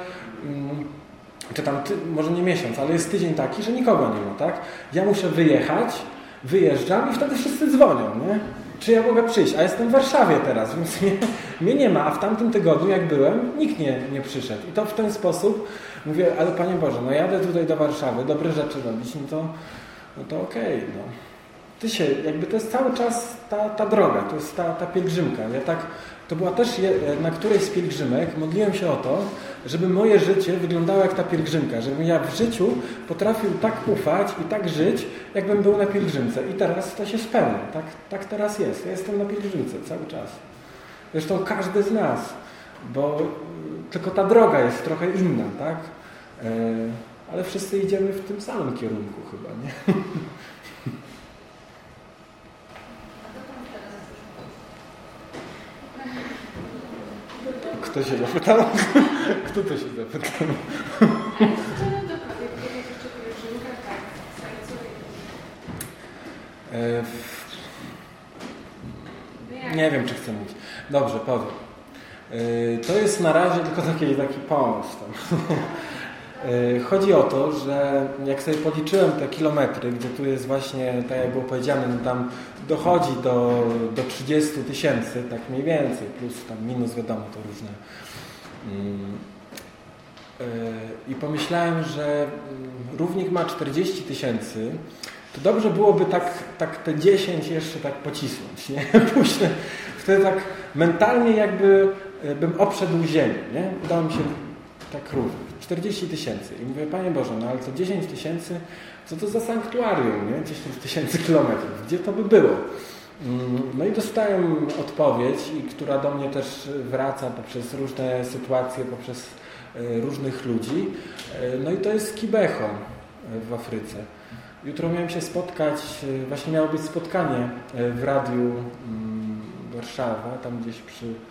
S1: czy tam, może nie miesiąc, ale jest tydzień taki, że nikogo nie ma, tak? Ja muszę wyjechać, wyjeżdżam i wtedy wszyscy dzwonią, nie? Czy ja mogę przyjść? A jestem w Warszawie teraz, więc mnie nie ma. A w tamtym tygodniu, jak byłem, nikt nie przyszedł. I to w ten sposób mówię, ale Panie Boże, no jadę tutaj do Warszawy, dobre rzeczy robić, no to okej, no. Jakby to jest cały czas ta droga, to jest ta pielgrzymka. To była też na którejś z pielgrzymek, modliłem się o to, żeby moje życie wyglądało jak ta pielgrzymka, żebym ja w życiu potrafił tak ufać i tak żyć, jakbym był na pielgrzymce. I teraz to się spełnia. Tak teraz jest. Ja jestem na pielgrzymce cały czas. Zresztą każdy z nas, bo tylko ta droga jest trochę inna, tak? Ale wszyscy idziemy w tym samym kierunku chyba, nie? Kto się zapytał? Kto to się zapytał? Nie wiem, czy chcę mówić. Dobrze, powiem. To jest na razie tylko taki pomysł. Chodzi o to, że jak sobie policzyłem te kilometry, gdzie tu jest właśnie, tak jak było powiedziane, no tam dochodzi do 30 000, tak mniej więcej, plus tam minus, wiadomo, to różne. I pomyślałem, że równik ma 40 000, to dobrze byłoby tak te 10 jeszcze tak pocisnąć, nie? Później, wtedy tak mentalnie jakby bym obszedł ziemię, nie? Udało mi się tak równo. 40 000. I mówię, Panie Boże, no ale to 10 000, co to za sanktuarium, nie? 10 000 kilometrów. Gdzie to by było? No i dostałem odpowiedź, która do mnie też wraca poprzez różne sytuacje, poprzez różnych ludzi. No i to jest Kibeho w Afryce. Jutro miałem się spotkać, właśnie miało być spotkanie w Radiu Warszawa, tam gdzieś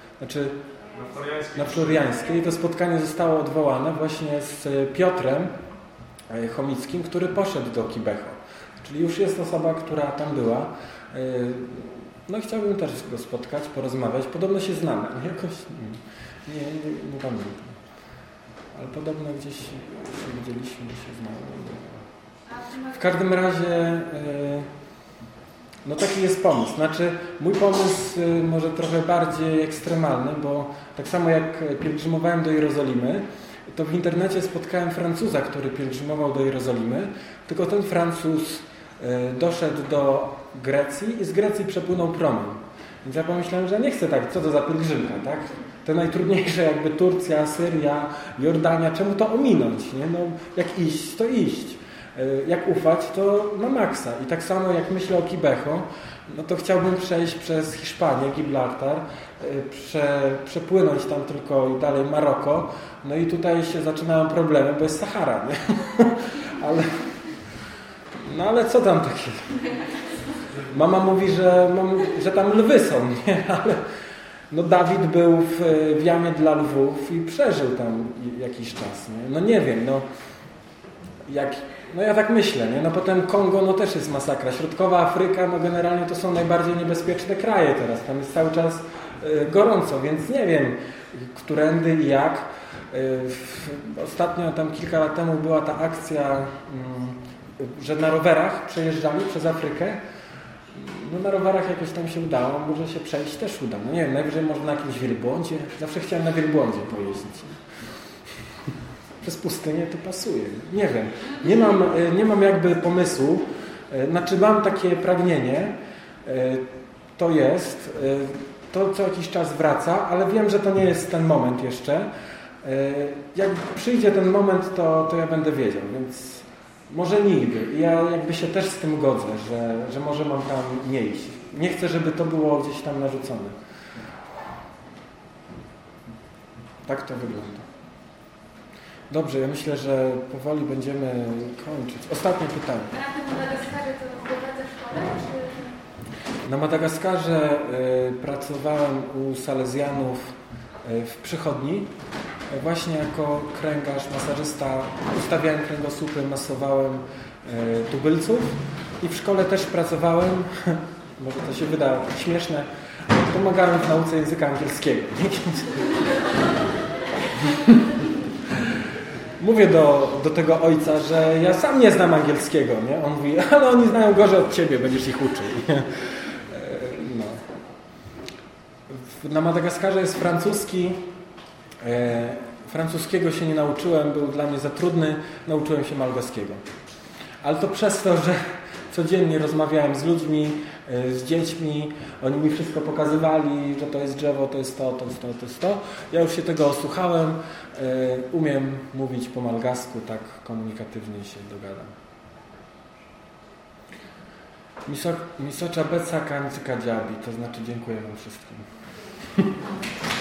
S1: na Floriańskiej. To spotkanie zostało odwołane właśnie z Piotrem Chomickim, który poszedł do Kibeho. Czyli już jest osoba, która tam była. No i chciałbym też go spotkać, porozmawiać. Podobno się znamy. Jakoś nie pamiętam. Ale podobno gdzieś się widzieliśmy, się znamy. W każdym razie no taki jest pomysł. Znaczy mój pomysł może trochę bardziej ekstremalny, bo tak samo jak pielgrzymowałem do Jerozolimy, to w internecie spotkałem Francuza, który pielgrzymował do Jerozolimy, tylko ten Francuz doszedł do Grecji i z Grecji przepłynął promem. Więc ja pomyślałem, że nie chcę tak, co to za pielgrzymka, tak? Te najtrudniejsze jakby Turcja, Syria, Jordania, czemu to ominąć, nie? No, jak iść, to iść. Jak ufać, to na maksa. I tak samo jak myślę o Kibeho, no to chciałbym przejść przez Hiszpanię, Gibraltar, przepłynąć tam tylko i dalej Maroko. No i tutaj się zaczynają problemy, bo jest Sahara, nie? Ale co tam takie? Mama mówi, że tam lwy są, nie? Ale no Dawid był w jamie dla lwów i przeżył tam jakiś czas, nie? No nie wiem, no ja tak myślę, nie? No potem Kongo, no też jest masakra. Środkowa Afryka, no generalnie to są najbardziej niebezpieczne kraje teraz. Tam jest cały czas gorąco, więc nie wiem, którędy i jak. Ostatnio, tam kilka lat temu była ta akcja, że na rowerach przejeżdżali przez Afrykę. No na rowerach jakoś tam się udało, może się przejść też uda. No nie wiem, najwyżej może na jakimś wielbłądzie. Zawsze chciałem na wielbłądzie pojeździć. Przez pustynię to pasuje. Nie wiem. Nie mam jakby pomysłu. Znaczy mam takie pragnienie. To jest. To co jakiś czas wraca, ale wiem, że to nie jest ten moment jeszcze. Jak przyjdzie ten moment, to ja będę wiedział, więc może nigdy. I ja jakby się też z tym godzę, że może mam tam nie iść. Nie chcę, żeby to było gdzieś tam narzucone. Tak to wygląda. Dobrze, ja myślę, że powoli będziemy kończyć. Ostatnie pytanie.
S4: A na tym Madagaskarze to wprowadza szkołę, czy...
S1: Na Madagaskarze pracowałem u Salezjanów w przychodni. Właśnie jako kręgarz, masażysta ustawiałem kręgosłupy, masowałem tubylców i w szkole też pracowałem, może to się wyda śmieszne, pomagałem w nauce języka angielskiego. Mówię do tego ojca, że ja sam nie znam angielskiego, nie? On mówi, ale oni znają gorzej od ciebie, będziesz ich uczył. No. Na Madagaskarze jest francuski. Francuskiego się nie nauczyłem, był dla mnie za trudny, nauczyłem się malgaskiego. Ale to przez to, że codziennie rozmawiałem z ludźmi, z dziećmi, oni mi wszystko pokazywali, że to jest drzewo, to jest to, to jest to, to jest to. Ja już się tego osłuchałem, umiem mówić po malgasku, tak komunikatywnie się dogadam. Misocza beca kańczyka dziabi, to znaczy dziękuję wam wszystkim.